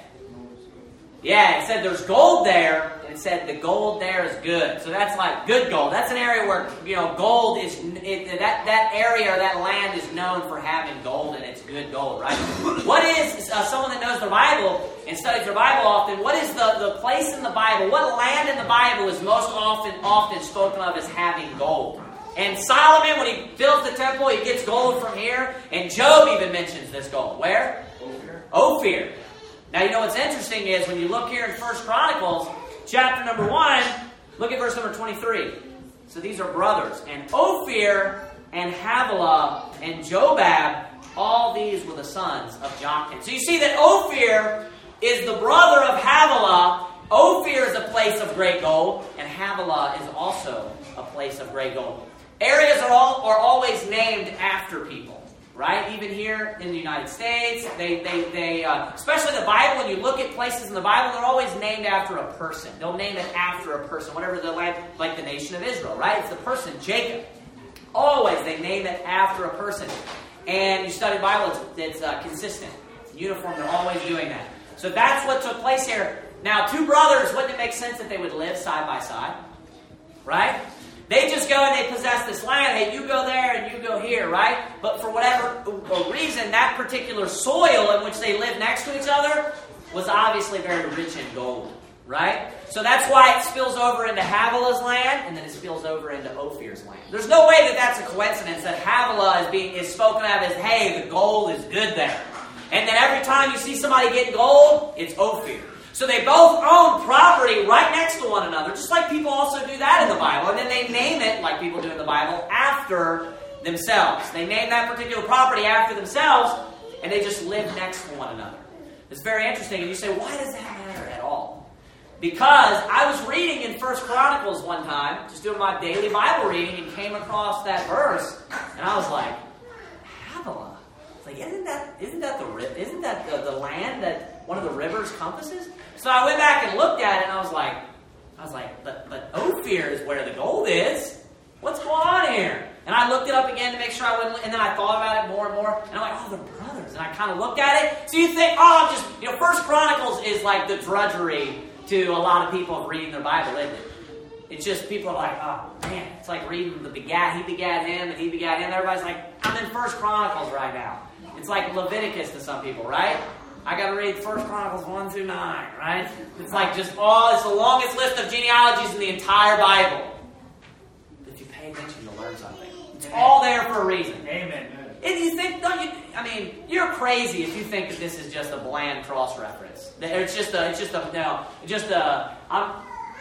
Yeah, it said there's gold there, and it said the gold there is good. So that's like good gold. That's an area where, you know, gold is, it, that, that area or that land is known for having gold, and it's good gold, right? What is, uh, someone that knows the Bible and studies the Bible often, what is the, the place in the Bible, what land in the Bible is most often, often spoken of as having gold? And Solomon, when he builds the temple, he gets gold from here, and Job even mentions this gold. Where? Ophir. Ophir. Now, you know what's interesting is when you look here in First Chronicles, chapter number one, look at verse number twenty-three. So these are brothers. And Ophir and Havilah and Jobab, all these were the sons of Joktan. So you see that Ophir is the brother of Havilah. Ophir is a place of great gold, and Havilah is also a place of great gold. Areas are all are always named after people. Right? Even here in the United States, they, they, they uh, especially the Bible, when you look at places in the Bible, they're always named after a person. They'll name it after a person, whatever the land, like the nation of Israel, right? It's the person, Jacob. Always, they name it after a person. And you study the Bible, it's, it's uh, consistent. It's uniform, they're always doing that. So that's what took place here. Now, two brothers, wouldn't it make sense that they would live side by side? Right? They just go and they possess this land. Hey, you go there and you go here, right? But for whatever reason, that particular soil in which they lived next to each other was obviously very rich in gold, right? So that's why it spills over into Havilah's land, and then it spills over into Ophir's land. There's no way that that's a coincidence that Havilah is being is spoken of as, hey, the gold is good there. And then every time you see somebody getting gold, it's Ophir. So they both own property right next to one another, just like people also do that in the Bible. And then they name it, like people do in the Bible, after themselves. They name that particular property after themselves, and they just live next to one another. It's very interesting. And you say, why does that matter at all? Because I was reading in First Chronicles one time, just doing my daily Bible reading, and came across that verse, and I was like, Havilah. It's like, isn't that isn't that the isn't that the, the land that one of the rivers compasses? So I went back and looked at it, and I was like, I was like, but but Ophir is where the gold is. What's going on here? And I looked it up again to make sure I wouldn't, and then I thought about it more and more, and I'm like, oh, they're brothers. And I kind of looked at it. So you think, oh, I'm just, you know, First Chronicles is like the drudgery to a lot of people of reading their Bible, isn't it? It's just people are like, oh, man, it's like reading the begat, he begat him, and he begat him. Everybody's like, I'm in First Chronicles right now. It's like Leviticus to some people, right? I got to read First Chronicles one through nine, right? It's like just, oh, it's the longest list of genealogies in the entire Bible. But if you pay attention, you'll learn something. It's all there for a reason. Amen. And you think, don't you? I mean, you're crazy if you think that this is just a bland cross reference. It's just a, it's just a, no, just a, I'm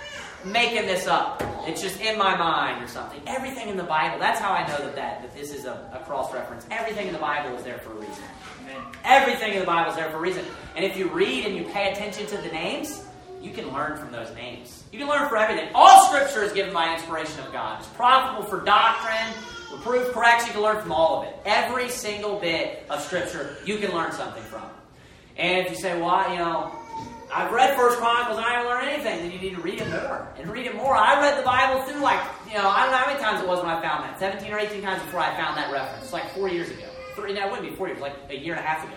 making this up. It's just in my mind or something. Everything in the Bible, that's how I know that, that, that this is a, a cross reference. Everything in the Bible is there for a reason. Amen. Everything in the Bible is there for a reason. And if you read and you pay attention to the names, you can learn from those names. You can learn from everything. All Scripture is given by inspiration of God. It's profitable for doctrine, reproof, correction. You can learn from all of it. Every single bit of Scripture, you can learn something from. And if you say, well, you know, I've read First Chronicles and I haven't learned anything, then you need to read it more. And read it more. I read the Bible through like, you know, I don't know how many times it was when I found that. seventeen or eighteen times before I found that reference. It's like four years ago. Three, no, it wouldn't be four years, like a year and a half ago.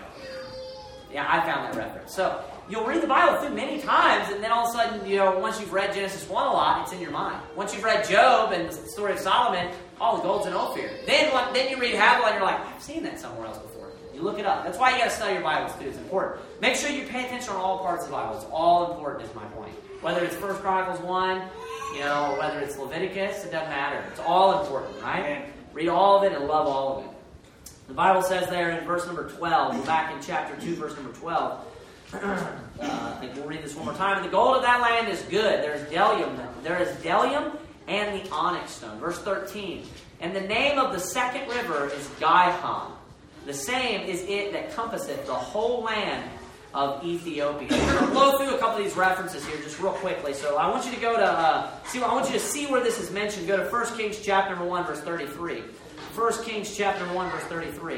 Yeah, I found that reference. So you'll read the Bible through many times, and then all of a sudden, you know, once you've read Genesis one a lot, it's in your mind. Once you've read Job and the story of Solomon, all the gold's in Ophir. Then, then you read Havilah, and you're like, I've seen that somewhere else before. You look it up. That's why you got to study your Bibles too. It's important. Make sure you pay attention on all parts of the Bible. It's all important, is my point. Whether it's First Chronicles one, you know, or whether it's Leviticus, it doesn't matter. It's all important, right? Amen. Read all of it and love all of it. The Bible says there in verse number twelve, back in chapter two, verse number twelve. uh, I think we'll read this one more time. And the gold of that land is good. There's bdellium. There is bdellium and the onyx stone. Verse thirteen. And the name of the second river is Gihon. The same is it that compasseth the whole land of Ethiopia. We're going to blow through a couple of these references here just real quickly. So I want you to go to uh, see. I want you to see where this is mentioned. Go to First Kings chapter number one, verse thirty-three. First Kings chapter number one, verse thirty-three.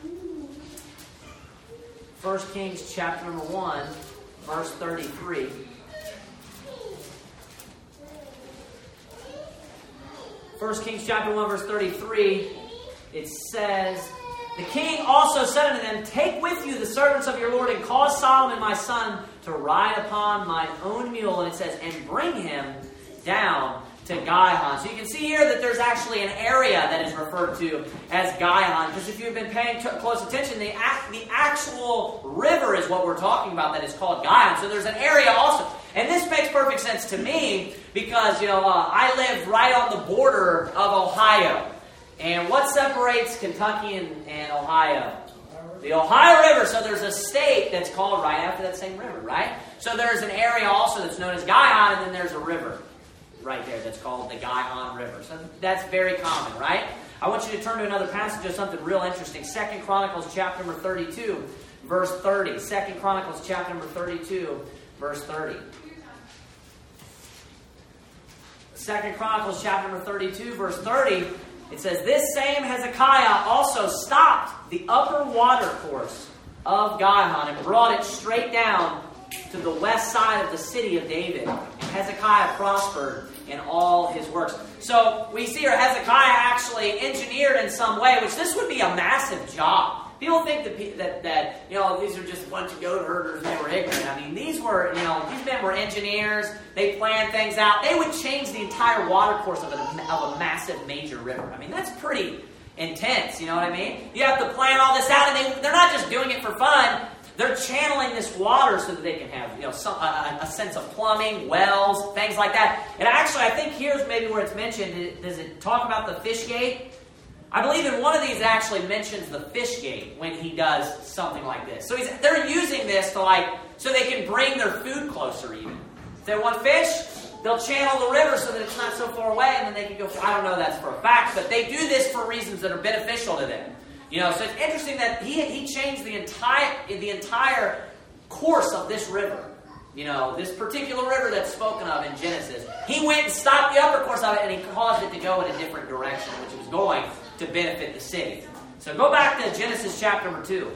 First Kings chapter number one, verse thirty-three. First Kings chapter one, verse thirty-three. It says, The king also said unto them, take with you the servants of your Lord, and cause Solomon my son to ride upon my own mule. And it says, and bring him down to Gihon. So you can see here that there's actually an area that is referred to as Gihon. Because if you've been paying t- close attention, the, act, the actual river is what we're talking about that is called Gihon. So there's an area also. And this makes perfect sense to me because, you know, uh, I live right on the border of Ohio. And what separates Kentucky and, and Ohio? The Ohio River. So there's a state that's called right after that same river, right? So there's an area also that's known as Gihon, and then there's a river right there that's called the Gihon River. So that's very common, right? I want you to turn to another passage of something real interesting. Second Chronicles chapter number thirty-two, verse thirty. Second Chronicles chapter number thirty-two, verse thirty. Second Chronicles chapter number thirty-two, verse thirty. It says, this same Hezekiah also stopped the upper watercourse of Gihon and brought it straight down to the west side of the city of David. And Hezekiah prospered in all his works. So we see here Hezekiah actually engineered in some way, which this would be a massive job. People think that, that, that you know, these are just a bunch of goat herders and they were ignorant. I mean, these were, you know, these men were engineers. They planned things out. They would change the entire watercourse of a, of a massive major river. I mean, that's pretty intense, you know what I mean? You have to plan all this out, and they, they're not just doing it for fun. They're channeling this water so that they can have, you know, some, a, a sense of plumbing, wells, things like that. And actually, I think here's maybe where it's mentioned. Does it talk about the fish gate? I believe in one of these it actually mentions the fish gate when he does something like this. So he's, they're using this to like so they can bring their food closer even. If they want fish, they'll channel the river so that it's not so far away, and then they can go. I don't know that's for a fact, but they do this for reasons that are beneficial to them. You know, so it's interesting that he he changed the entire the entire course of this river. You know, this particular river that's spoken of in Genesis. He went and stopped the upper course of it, and he caused it to go in a different direction, which it was going to benefit the city. So go back to Genesis chapter number two.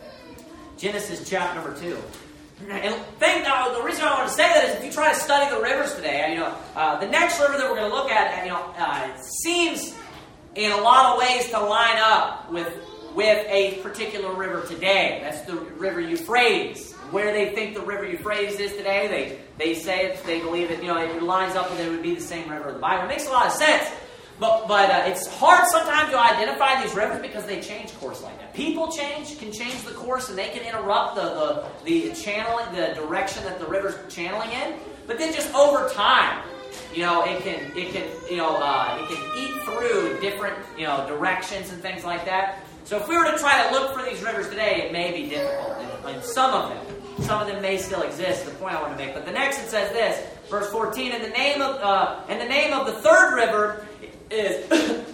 Genesis chapter number two. And think, uh, the reason I want to say that is if you try to study the rivers today, you know, uh, the next river that we're going to look at, you know, uh, seems in a lot of ways to line up with with a particular river today. That's the river Euphrates. Where they think the river Euphrates is today, they they say it, they believe it, you know, it lines up with it would be the same river of the Bible. It makes a lot of sense. But but uh, it's hard sometimes to identify these rivers because they change course like that. People change, can change the course, and they can interrupt the, the, the channeling, the direction that the river's channeling in. But then just over time, you know, it can it can you know uh, it can eat through different you know directions and things like that. So if we were to try to look for these rivers today, it may be difficult. And, and some of them, some of them may still exist. The point I want to make. But the next it says this, verse fourteen. And the name of uh, and the name of the third river is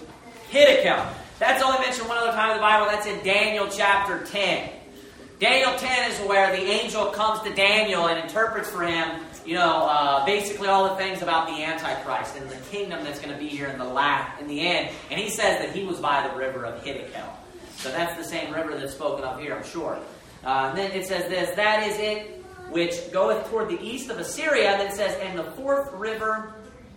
Hiddekel. That's only mentioned one other time in the Bible. That's in Daniel chapter ten. Daniel ten is where the angel comes to Daniel and interprets for him, you know, uh, basically all the things about the Antichrist and the kingdom that's going to be here in the last, in the end. And he says that he was by the river of Hiddekel. So that's the same river that's spoken of here, I'm sure. Uh, and then it says this, that is it which goeth toward the east of Assyria. And then it says, and the fourth river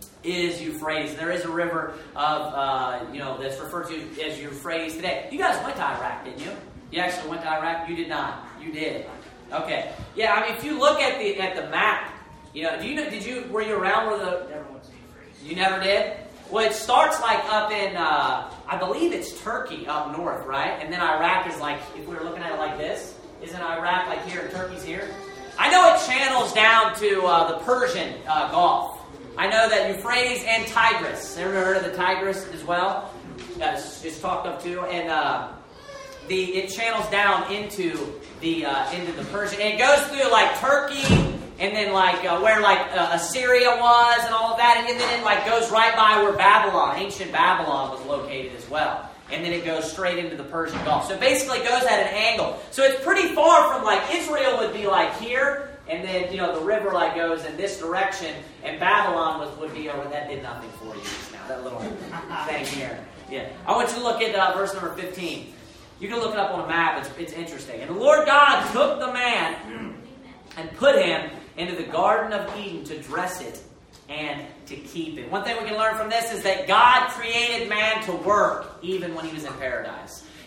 is Euphrates. There is a river of, uh, you know, that's referred to as Euphrates today. You guys went to Iraq, didn't you? You actually went to Iraq? You did not. You did. Okay. Yeah, I mean, if you look at the at the map, you know, do you know, did you, were you around where the... Never went to Euphrates. You never did? Well, it starts like up in, uh, I believe it's Turkey up north, right? And then Iraq is like, if we were looking at it like this, isn't Iraq like here and Turkey's here? I know it channels down to uh, the Persian uh, Gulf. I know that Euphrates and Tigris. Ever heard of the Tigris as well? Uh, it's, it's talked of too. And uh, the it channels down into the uh, into the Persian. And it goes through like Turkey, and then like uh, where like uh, Assyria was and all of that. And then it like goes right by where Babylon, ancient Babylon, was located as well. And then it goes straight into the Persian Gulf. So it basically goes at an angle. So it's pretty far from like Israel would be like here. And then, you know, the river like goes in this direction, and Babylon was, would be over. That did nothing for you just now, that little thing here. Yeah. I want you to look at uh, verse number fifteen. You can look it up on a map. It's, it's interesting. And the Lord God took the man and put him into the Garden of Eden to dress it and to keep it. One thing we can learn from this is that God created man to work even when he was in paradise.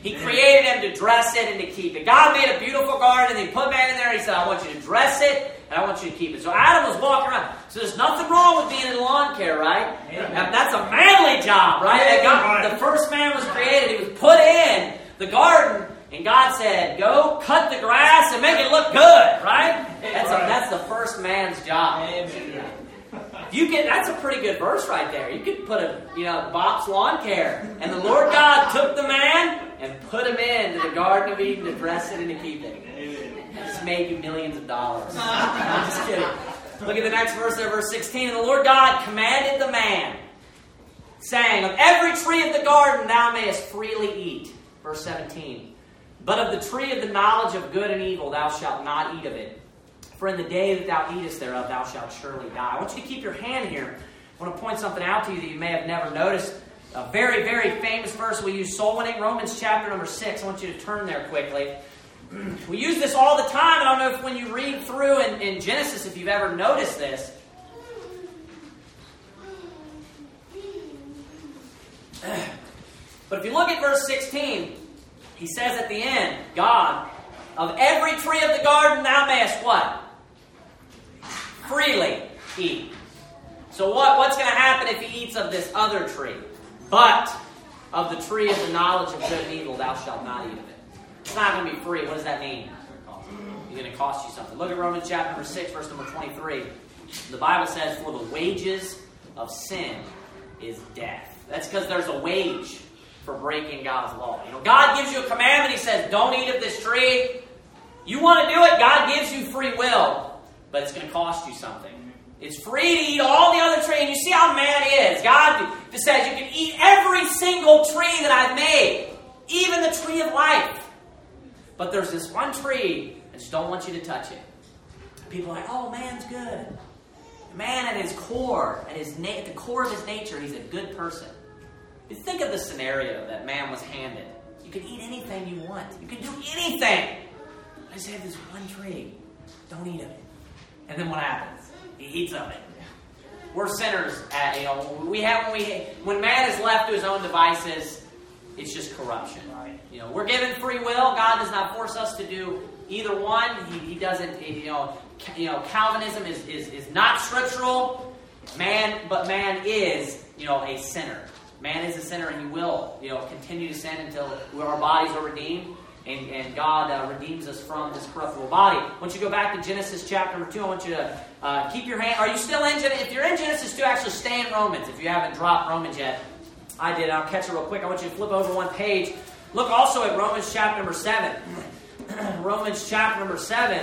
He created him to dress it and to keep it. God made a beautiful garden and he put man in there and he said, I want you to dress it and I want you to keep it. So Adam was walking around. So there's nothing wrong with being in lawn care, right? Now, that's a manly job, right? God, the first man was created. He was put in the garden and God said, go cut the grass and make it look good, right? That's, a, that's the first man's job. You get that's a pretty good verse right there. You could put a you know Bob's Lawn Care, and the Lord God took the man and put him into the Garden of Eden to dress it and to keep it. It's made you millions of dollars. I'm just kidding. Look at the next verse there, verse sixteen. And the Lord God commanded the man, saying, of every tree of the garden thou mayest freely eat. Verse seventeen. But of the tree of the knowledge of good and evil thou shalt not eat of it. For in the day that thou eatest thereof, thou shalt surely die. I want you to keep your hand here. I want to point something out to you that you may have never noticed. A very, very famous verse we use soul winning, Romans chapter number six. I want you to turn there quickly. We use this all the time. I don't know if when you read through in, in Genesis, if you've ever noticed this. But if you look at verse sixteen, he says at the end, God, of every tree of the garden thou mayest what? Freely eat. So what, what's going to happen if he eats of this other tree? But of the tree of the knowledge of good and evil thou shalt not eat of it. It's not going to be free. What does that mean? It's going to cost you something. Look at Romans chapter number six, verse number twenty-three. The Bible says, for the wages of sin is death. That's because there's a wage for breaking God's law. You know, God gives you a commandment. He says, don't eat of this tree. You want to do it, God gives you free will, but it's going to cost you something. It's free to eat all the other tree, and you see how man is. God just says you can eat every single tree that I've made, even the tree of life. But there's this one tree, I just don't want you to touch it. People are like, oh, man's good. Man at his core, at, his na- at the core of his nature, he's a good person. You think of the scenario that man was handed. You can eat anything you want. You can do anything. I just have this one tree. Don't eat of it. And then what happens? He eats of it. We're sinners. At, you know, we have when we when man is left to his own devices, it's just corruption. Right? You know, we're given free will. God does not force us to do either one. He, he doesn't. You know, you know, Calvinism is, is is not scriptural. Man, but man is you know a sinner. Man is a sinner, and he will you know continue to sin until our bodies are redeemed. And, and God uh, redeems us from this corruptible body. I want you to go back to Genesis chapter number two. I want you to uh, keep your hand. Are you still in Genesis? If you're in Genesis two, actually stay in Romans. If you haven't dropped Romans yet, I did. I'll catch it real quick. I want you to flip over one page. Look also at Romans chapter number seven. Romans chapter number seven.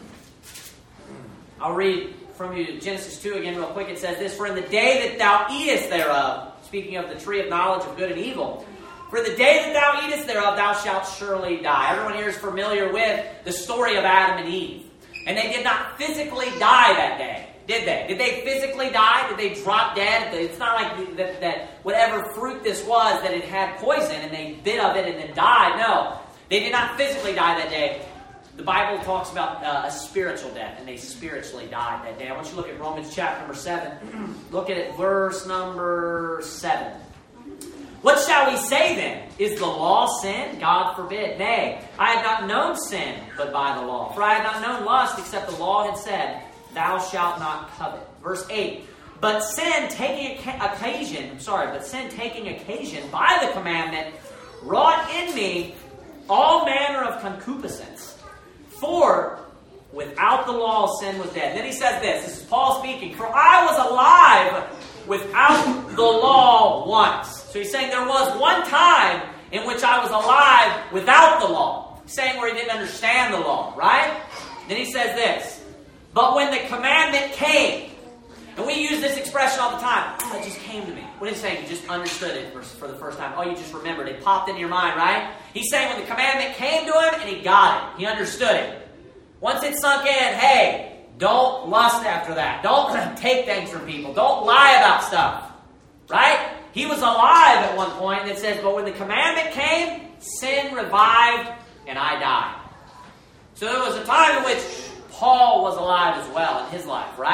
I'll read from you Genesis two again real quick. It says this, for in the day that thou eatest thereof, speaking of the tree of knowledge of good and evil, for the day that thou eatest thereof, thou shalt surely die. Everyone here is familiar with the story of Adam and Eve. And they did not physically die that day, did they? Did they physically die? Did they drop dead? It's not like that, that whatever fruit this was, that it had poison and they bit of it and then died. No, they did not physically die that day. The Bible talks about uh, a spiritual death, and they spiritually died that day. I want you to look at Romans chapter number seven. Look at it, verse number seven. What shall we say then? Is the law sin? God forbid. Nay, I had not known sin but by the law. For I had not known lust except the law had said, thou shalt not covet. Verse eight. But sin taking occasion, sorry, but sin taking occasion by the commandment wrought in me all manner of concupiscence. For without the law sin was dead. Then he says this. This is Paul speaking. For I was alive without the law once. So he's saying there was one time in which I was alive without the law. He's saying where he didn't understand the law, right? Then he says this, but when the commandment came, and we use this expression all the time, oh, it just came to me. What is he saying? You just understood it for, for the first time. Oh, you just remembered. It popped into your mind, right? He's saying when the commandment came to him and he got it. He understood it. Once it sunk in, hey, don't lust after that. Don't take things from people. Don't lie about stuff, right? He was alive at one point, and it says, but when the commandment came, sin revived, and I died. So there was a time in which Paul was alive as well in his life, right?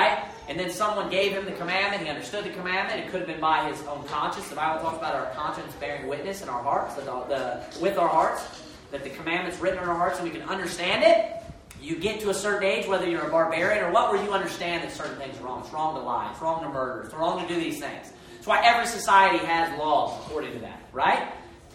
and then someone gave him the commandment. He understood the commandment. It could have been by his own conscience. The Bible talks about our conscience bearing witness in our hearts, the, the, with our hearts, that the commandment's written in our hearts and we can understand it. You get to a certain age, whether you're a barbarian or what, where you understand that certain things are wrong. It's wrong to lie. It's wrong to murder. It's wrong to do these things. That's why every society has laws according to that, right?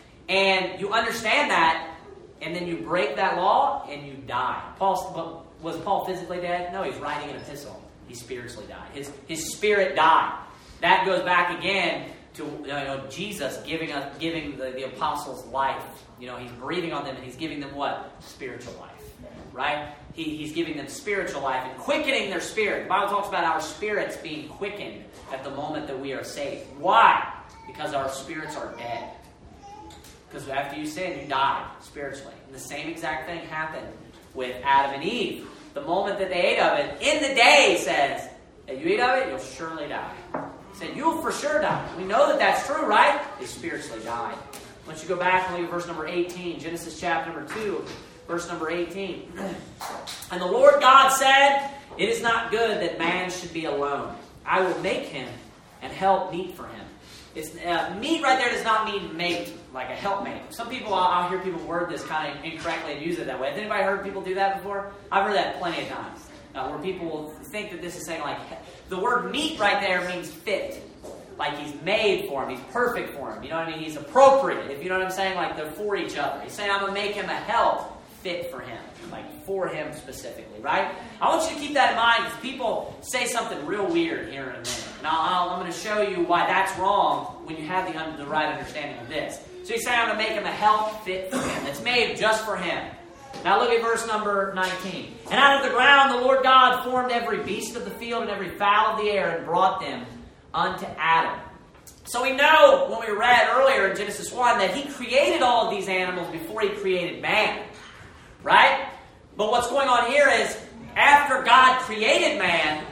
And you understand that, and then you break that law, and you die. Paul, was Paul physically dead? No, he's writing an epistle. He spiritually died. His, his spirit died. That goes back again to you know, Jesus giving us, giving the, the apostles life. You know, he's breathing on them, and he's giving them what? Spiritual life. Right? He, he's giving them spiritual life and quickening their spirit. The Bible talks about our spirits being quickened at the moment that we are saved. Why? Because our spirits are dead. Because after you sin, you die spiritually. And the same exact thing happened with Adam and Eve. The moment that they ate of it, in the day, he says, that you eat of it, you'll surely die. He said, you'll for sure die. We know that that's true, right? They spiritually died. Once you go back and look at verse number eighteen, Genesis chapter number two, verse number eighteen. And the Lord God said, it is not good that man should be alone. I will make him and help meet for him. It's, uh, meet right there does not mean mate, like a helpmate. Some people, I'll, I'll hear people word this kind of incorrectly and use it that way. Has anybody heard people do that before? I've heard that plenty of times. Uh, where people think that this is saying like, the word meet right there means fit. Like he's made for him. He's perfect for him. You know what I mean? He's appropriate. If you know what I'm saying? Like they're for each other. He's saying I'm going to make him a help fit for him. Like for him specifically, right? I want you to keep that in mind because people say something real weird here in a minute. And I'll, I'll, I'm going to show you why that's wrong when you have the, the right understanding of this. So he's saying I'm going to make him a help fit for him. That's made just for him. Now look at verse number nineteen. And out of the ground the Lord God formed every beast of the field and every fowl of the air and brought them unto Adam. So we know when we read earlier in Genesis one that he created all of these animals before he created man. Right? But what's going on here is after God created man,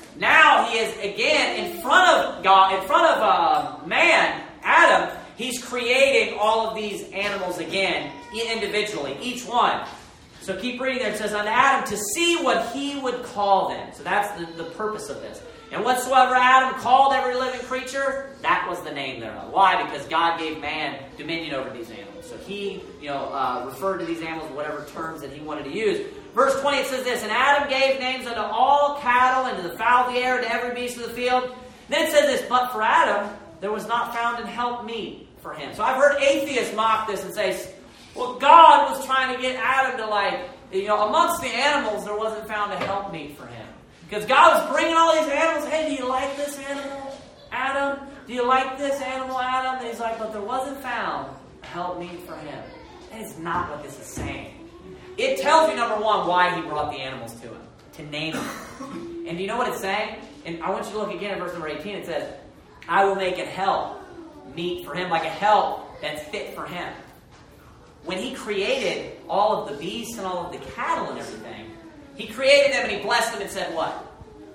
now he is again in front of God, in front of uh, man, Adam, he's creating all of these animals again, individually, each one. So keep reading there. It says, unto Adam to see what he would call them. So that's the, the purpose of this. And whatsoever Adam called every living creature, that was the name thereof. Why? Because God gave man dominion over these animals. So he, you know, uh, referred to these animals in whatever terms that he wanted to use. Verse twenty, it says this, and Adam gave names unto all cattle, and to the fowl of the air, and to every beast of the field. And then it says this, but for Adam, there was not found an helpmeet for him. So I've heard atheists mock this and say, well, God was trying to get Adam to like, you know, amongst the animals, there wasn't found a helpmeet for him. Because God was bringing all these animals. Hey, do you like this animal, Adam? Do you like this animal, Adam? And he's like, but there wasn't found a helpmeet for him. That is not what this is saying. It tells you, number one, why he brought the animals to him. To name them. And do you know what it's saying? And I want you to look again at verse number eighteen. It says, I will make it help meet for him, like a help that's fit for him. When he created all of the beasts and all of the cattle and everything, he created them and he blessed them and said what?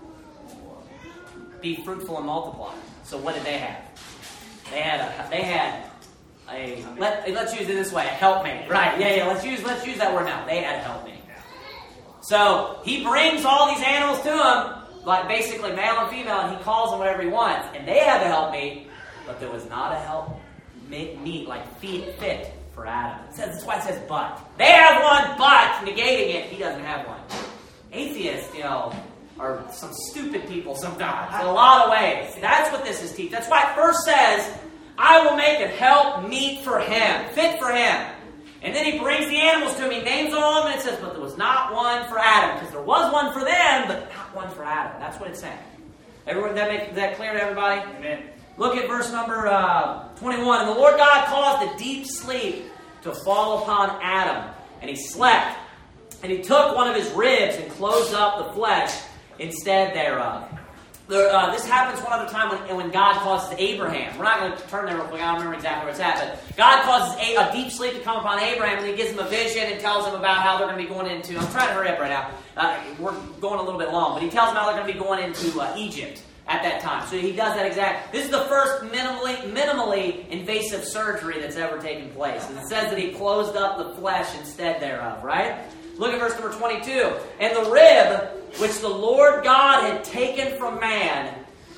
Be fruitful and multiply. So what did they have? They had a, they had a, let, let's use it this way, a helpmate. Right, yeah, yeah, let's use, let's use that word now. They had a helpmate. So he brings all these animals to him, like basically male and female, and he calls them whatever he wants. And they had the helpmate, but there was not a helpmeet, like fit, fit for Adam. It says, that's why it says but. They have one, but negating it, he doesn't have one. Atheists, you know, are some stupid people sometimes in a lot of ways. That's what this is teaching. That's why it first says, I will make it help meet for him, fit for him. And then he brings the animals to him, he names all of them, and it says, but there was not one for Adam. Because there was one for them, but not one for Adam. That's what it's saying. Everyone, that make that clear to everybody? Amen. Look at verse number uh, twenty-one. And the Lord God caused a deep sleep to fall upon Adam, and he slept. And he took one of his ribs and closed up the flesh instead thereof. There, uh, this happens one other time when, when God causes Abraham. We're not going to turn there real quick. I don't remember exactly where it's at. But God causes a, a deep sleep to come upon Abraham, and he gives him a vision and tells him about how they're going to be going into... I'm trying to hurry up right now. Uh, we're going a little bit long. But he tells them how they're going to be going into uh, Egypt at that time. So he does that exact... This is the first minimally, minimally invasive surgery that's ever taken place. And it says that he closed up the flesh instead thereof, right? Look at verse number twenty-two. And the rib which the Lord God had taken from man,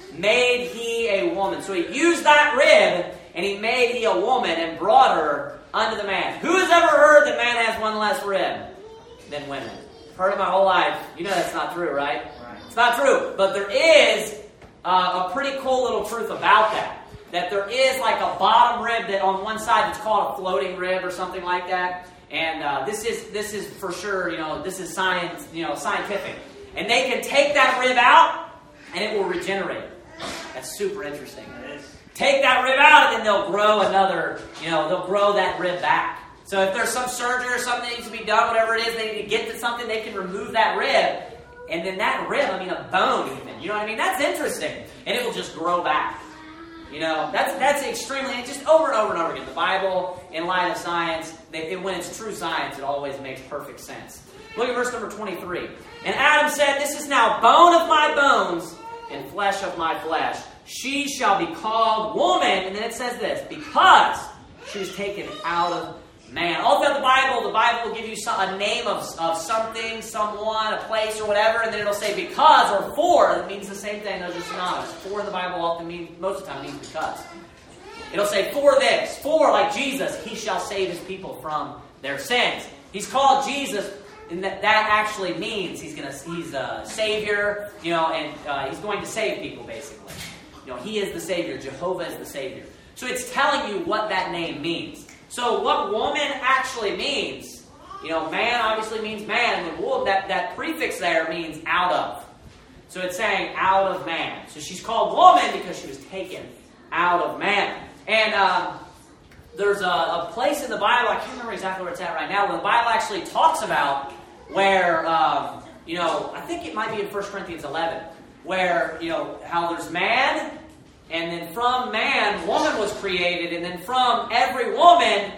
made he a woman. So he used that rib, and he made he a woman, and brought her unto the man. Who has ever heard that man has one less rib than women? Heard it my whole life. You know that's not true, right? Right. It's not true. But there is uh, a pretty cool little truth about that. That there is like a bottom rib that on one side it's called a floating rib or something like that. And uh, this is this is for sure, you know, this is science, you know, scientific. And they can take that rib out, and it will regenerate. That's super interesting. Take that rib out, and then they'll grow another, you know, they'll grow that rib back. So if there's some surgery or something that needs to be done, whatever it is, they need to get to something, they can remove that rib. And then that rib, I mean, a bone even. You know what I mean? That's interesting. And it will just grow back. You know, that's that's extremely, just over and over and over again. The Bible, in light of science, they, it, when it's true science, it always makes perfect sense. Look at verse number twenty-three. And Adam said, this is now bone of my bones and flesh of my flesh. She shall be called woman. And then it says this, because she was taken out of man. All throughout the Bible, the Bible will give you some, a name of, of something, someone, a place, or whatever, and then it'll say because or for. It means the same thing. Those are synonymous. For in the Bible often means, most of the time, means because. It'll say for this, for like Jesus, he shall save his people from their sins. He's called Jesus, and that, that actually means he's gonna he's a savior, you know, and uh, he's going to save people basically. You know, he is the savior. Jehovah is the savior. So it's telling you what that name means. So what woman actually means, you know, man obviously means man, and then woman, that, that prefix there means out of. So it's saying out of man. So she's called woman because she was taken out of man. And um, there's a, a place in the Bible, I can't remember exactly where it's at right now, where the Bible actually talks about where, um, you know, I think it might be in First Corinthians eleven, where, you know, how there's man, and then from man, woman was created, and then from every woman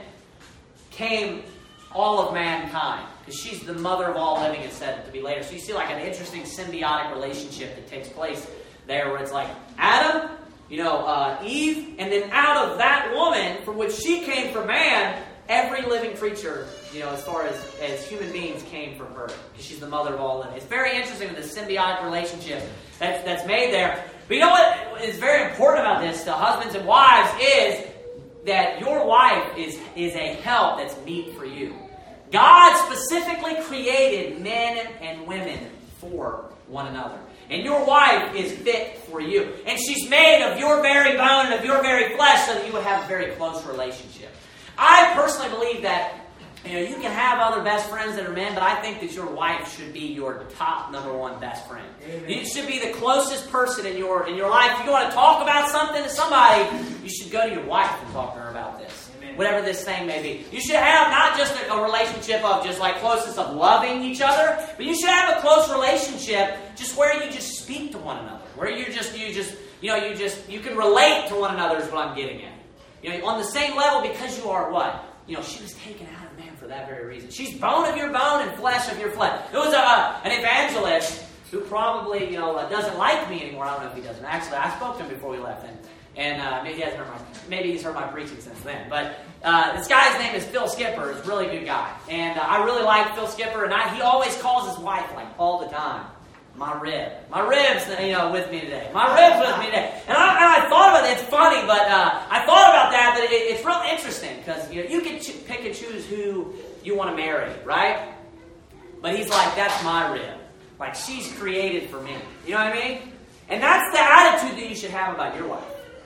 came all of mankind. Because she's the mother of all living, it's said to be later. So you see like an interesting symbiotic relationship that takes place there, where it's like Adam, you know, uh, Eve, and then out of that woman, from which she came from man, every living creature, you know, as far as, as human beings came from her. Because she's the mother of all living. It's very interesting with the symbiotic relationship that's, that's made there. But you know what is very important about this to husbands and wives is that your wife is, is a help that's meet for you. God specifically created men and women for one another. And your wife is fit for you. And she's made of your very bone and of your very flesh so that you would have a very close relationship. I personally believe that, you know, you can have other best friends that are men, but I think that your wife should be your top number one best friend. Amen. You should be the closest person in your in your life. If you want to talk about something to somebody, you should go to your wife and talk to her about this. Amen. Whatever this thing may be. You should have not just a, a relationship of just like closeness of loving each other, but you should have a close relationship just where you just speak to one another. Where you just you just you know you just you can relate to one another is what I'm getting at. You know, on the same level because you are what? You know, she was taken out of man for that very reason. She's bone of your bone and flesh of your flesh. There was a, uh, an evangelist who probably, you know, uh, doesn't like me anymore. I don't know if he doesn't. Actually, I spoke to him before we left, and, and uh, maybe he hasn't heard my maybe he's heard my preaching since then. But uh, this guy's name is Phil Skipper. He's a really good guy, and uh, I really like Phil Skipper. And I, he always calls his wife like all the time. My rib. My rib's, you know, with me today. My rib's with me today. And I, and I thought about it. It's funny, but uh, I thought about that, but it, it's real interesting because, you know, you can ch- pick and choose who you want to marry, right? But he's like, that's my rib. Like, she's created for me. You know what I mean? And that's the attitude that you should have about your wife.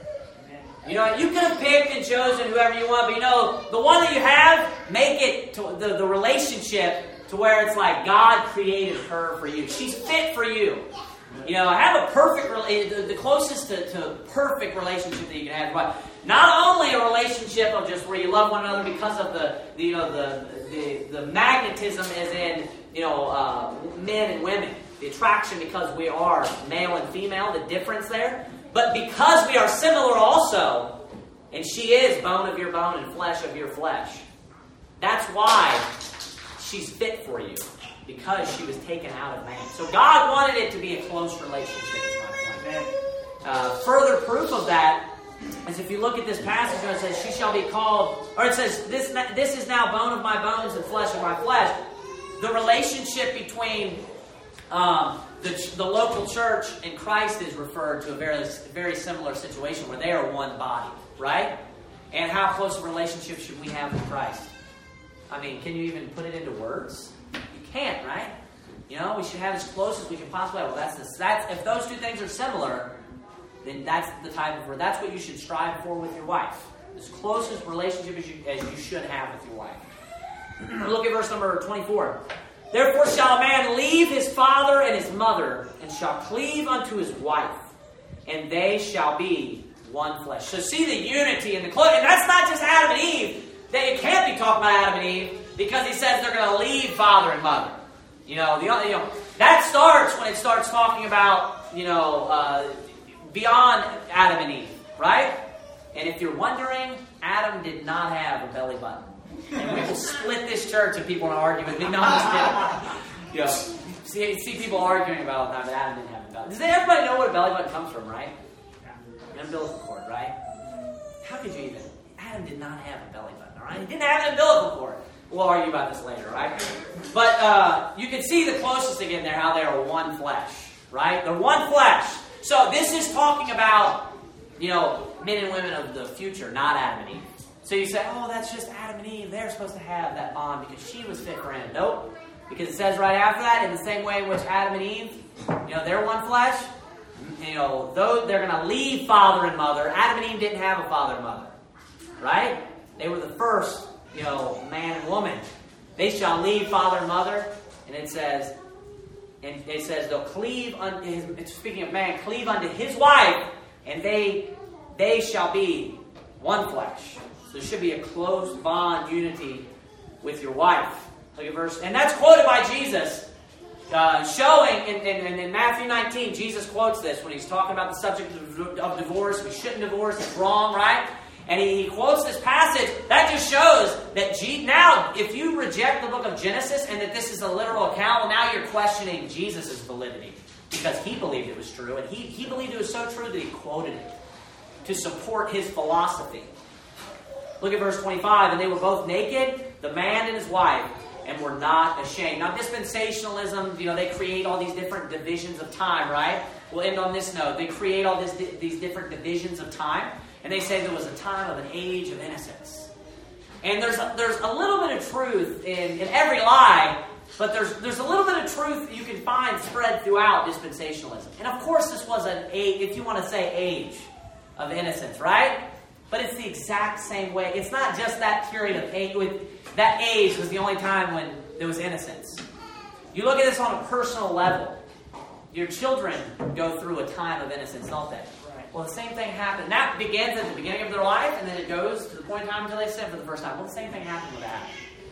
You know, you could have picked and chosen whoever you want, but, you know, the one that you have, make it to the, the relationship to where it's like God created her for you. She's fit for you. You know, have a perfect, the, the closest to, to perfect relationship that you can have. But not only a relationship of just where you love one another because of the, the you know, the, the the magnetism as in, you know, uh, men and women. The attraction because we are male and female, the difference there. But because we are similar also, and she is bone of your bone and flesh of your flesh. That's why she's fit for you, because she was taken out of man. So God wanted it to be a close relationship, is my point. Uh, further proof of that is if you look at this passage where it says, she shall be called, or it says, this, this is now bone of my bones and flesh of my flesh. the relationship between um, the, the local church and Christ is referred to a very, very similar situation where they are one body, right? And how close a relationship should we have with Christ? I mean, can you even put it into words? You can't, right? You know, we should have as close as we can possibly have. Well, that's the, that's if those two things are similar, then that's the type of that's what you should strive for with your wife. As close as relationship as you as you should have with your wife. Look at verse number twenty-four. Therefore shall a man leave his father and his mother, and shall cleave unto his wife, and they shall be one flesh. So see the unity and the close, and that's not just Adam and Eve. That it can't be talking about Adam and Eve because he says they're going to leave father and mother. You know, the you know that starts when it starts talking about you know uh, beyond Adam and Eve, right? And if you're wondering, Adam did not have a belly button. And we will split this church if people want to argue with me. No, I'm just kidding. You know, see, see people arguing about that Adam didn't have a belly button. Does everybody know what a belly button comes from, right? An umbilical cord, right? How could you even? Adam did not have a belly button, all right? He didn't have an umbilical cord. We'll argue about this later, right? But uh, you can see the closest again there, how they are one flesh, right? They're one flesh. So this is talking about, you know, men and women of the future, not Adam and Eve. So you say, oh, that's just Adam and Eve. They're supposed to have that bond because she was fit for him. Nope. Because it says right after that, in the same way in which Adam and Eve, you know, they're one flesh. You know, though they're going to leave father and mother. Adam and Eve didn't have a father and mother, right? They were the first, you know, man and woman. They shall leave father and mother, and it says, and it says they'll cleave unto his. It's speaking of man, cleave unto his wife, and they they shall be one flesh. So there should be a close bond, unity with your wife. Look at verse, and that's quoted by Jesus, uh, showing in, in, in Matthew nineteen. Jesus quotes this when he's talking about the subject of, of divorce. We shouldn't divorce; it's wrong, right? And he, he quotes this passage. That just shows that G, now, if you reject the book of Genesis and that this is a literal account, well, now you're questioning Jesus' validity because he believed it was true, and he, he believed it was so true that he quoted it to support his philosophy. Look at verse twenty-five. And they were both naked, the man and his wife, and were not ashamed. Now, dispensationalism, you know, they create all these different divisions of time, right? We'll end on this note. They create all this, these different divisions of time. And they say there was a time of an age of innocence. And there's a, there's a little bit of truth in, in every lie, but there's there's a little bit of truth you can find spread throughout dispensationalism. And of course this was an age, if you want to say age of innocence, right? But it's the exact same way. It's not just that period of age. With, that age was the only time when there was innocence. You look at this on a personal level. Your children go through a time of innocence, don't they? Well, the same thing happened. That begins at the beginning of their life, and then it goes to the point in time until they sin for the first time. Well, the same thing happened with Adam.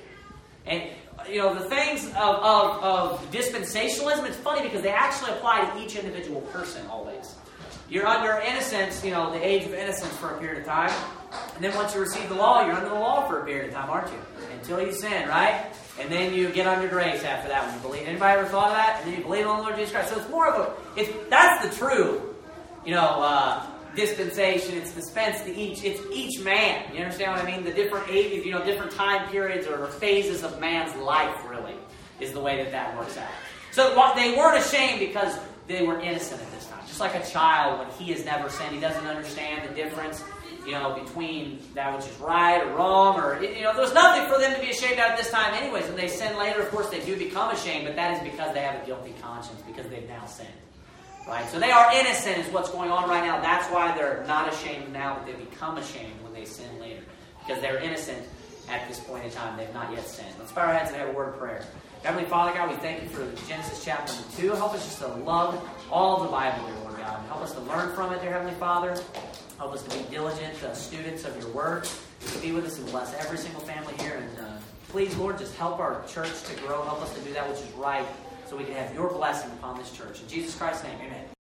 And, you know, the things of, of, of dispensationalism, it's funny because they actually apply to each individual person always. You're under innocence, you know, the age of innocence for a period of time. And then once you receive the law, you're under the law for a period of time, aren't you? Until you sin, right? And then you get under grace after that when you believe. Anybody ever thought of that? And then you believe on the Lord Jesus Christ. So it's more of a, it's, that's the true You know, uh, dispensation, it's dispensed to each, it's each man. You understand what I mean? The different ages, you know, different time periods or phases of man's life, really, is the way that that works out. So they weren't ashamed because they were innocent at this time. Just like a child, when he has never sinned, he doesn't understand the difference, you know, between that which is right or wrong, or, you know, there's nothing for them to be ashamed of at this time anyways. When they sin later, of course, they do become ashamed, but that is because they have a guilty conscience, because they've now sinned. Right? So they are innocent is what's going on right now. That's why they're not ashamed now, but they become ashamed when they sin later. Because they're innocent at this point in time. They've not yet sinned. Let's bow our heads and have a word of prayer. Heavenly Father, God, we thank you for Genesis chapter two. Help us just to love all of the Bible, dear Lord God. And help us to learn from it, dear Heavenly Father. Help us to be diligent uh, students of your word. To be with us and bless every single family here. And uh, please, Lord, just help our church to grow. Help us to do that which is right, so we can have your blessing upon this church. In Jesus Christ's name, amen.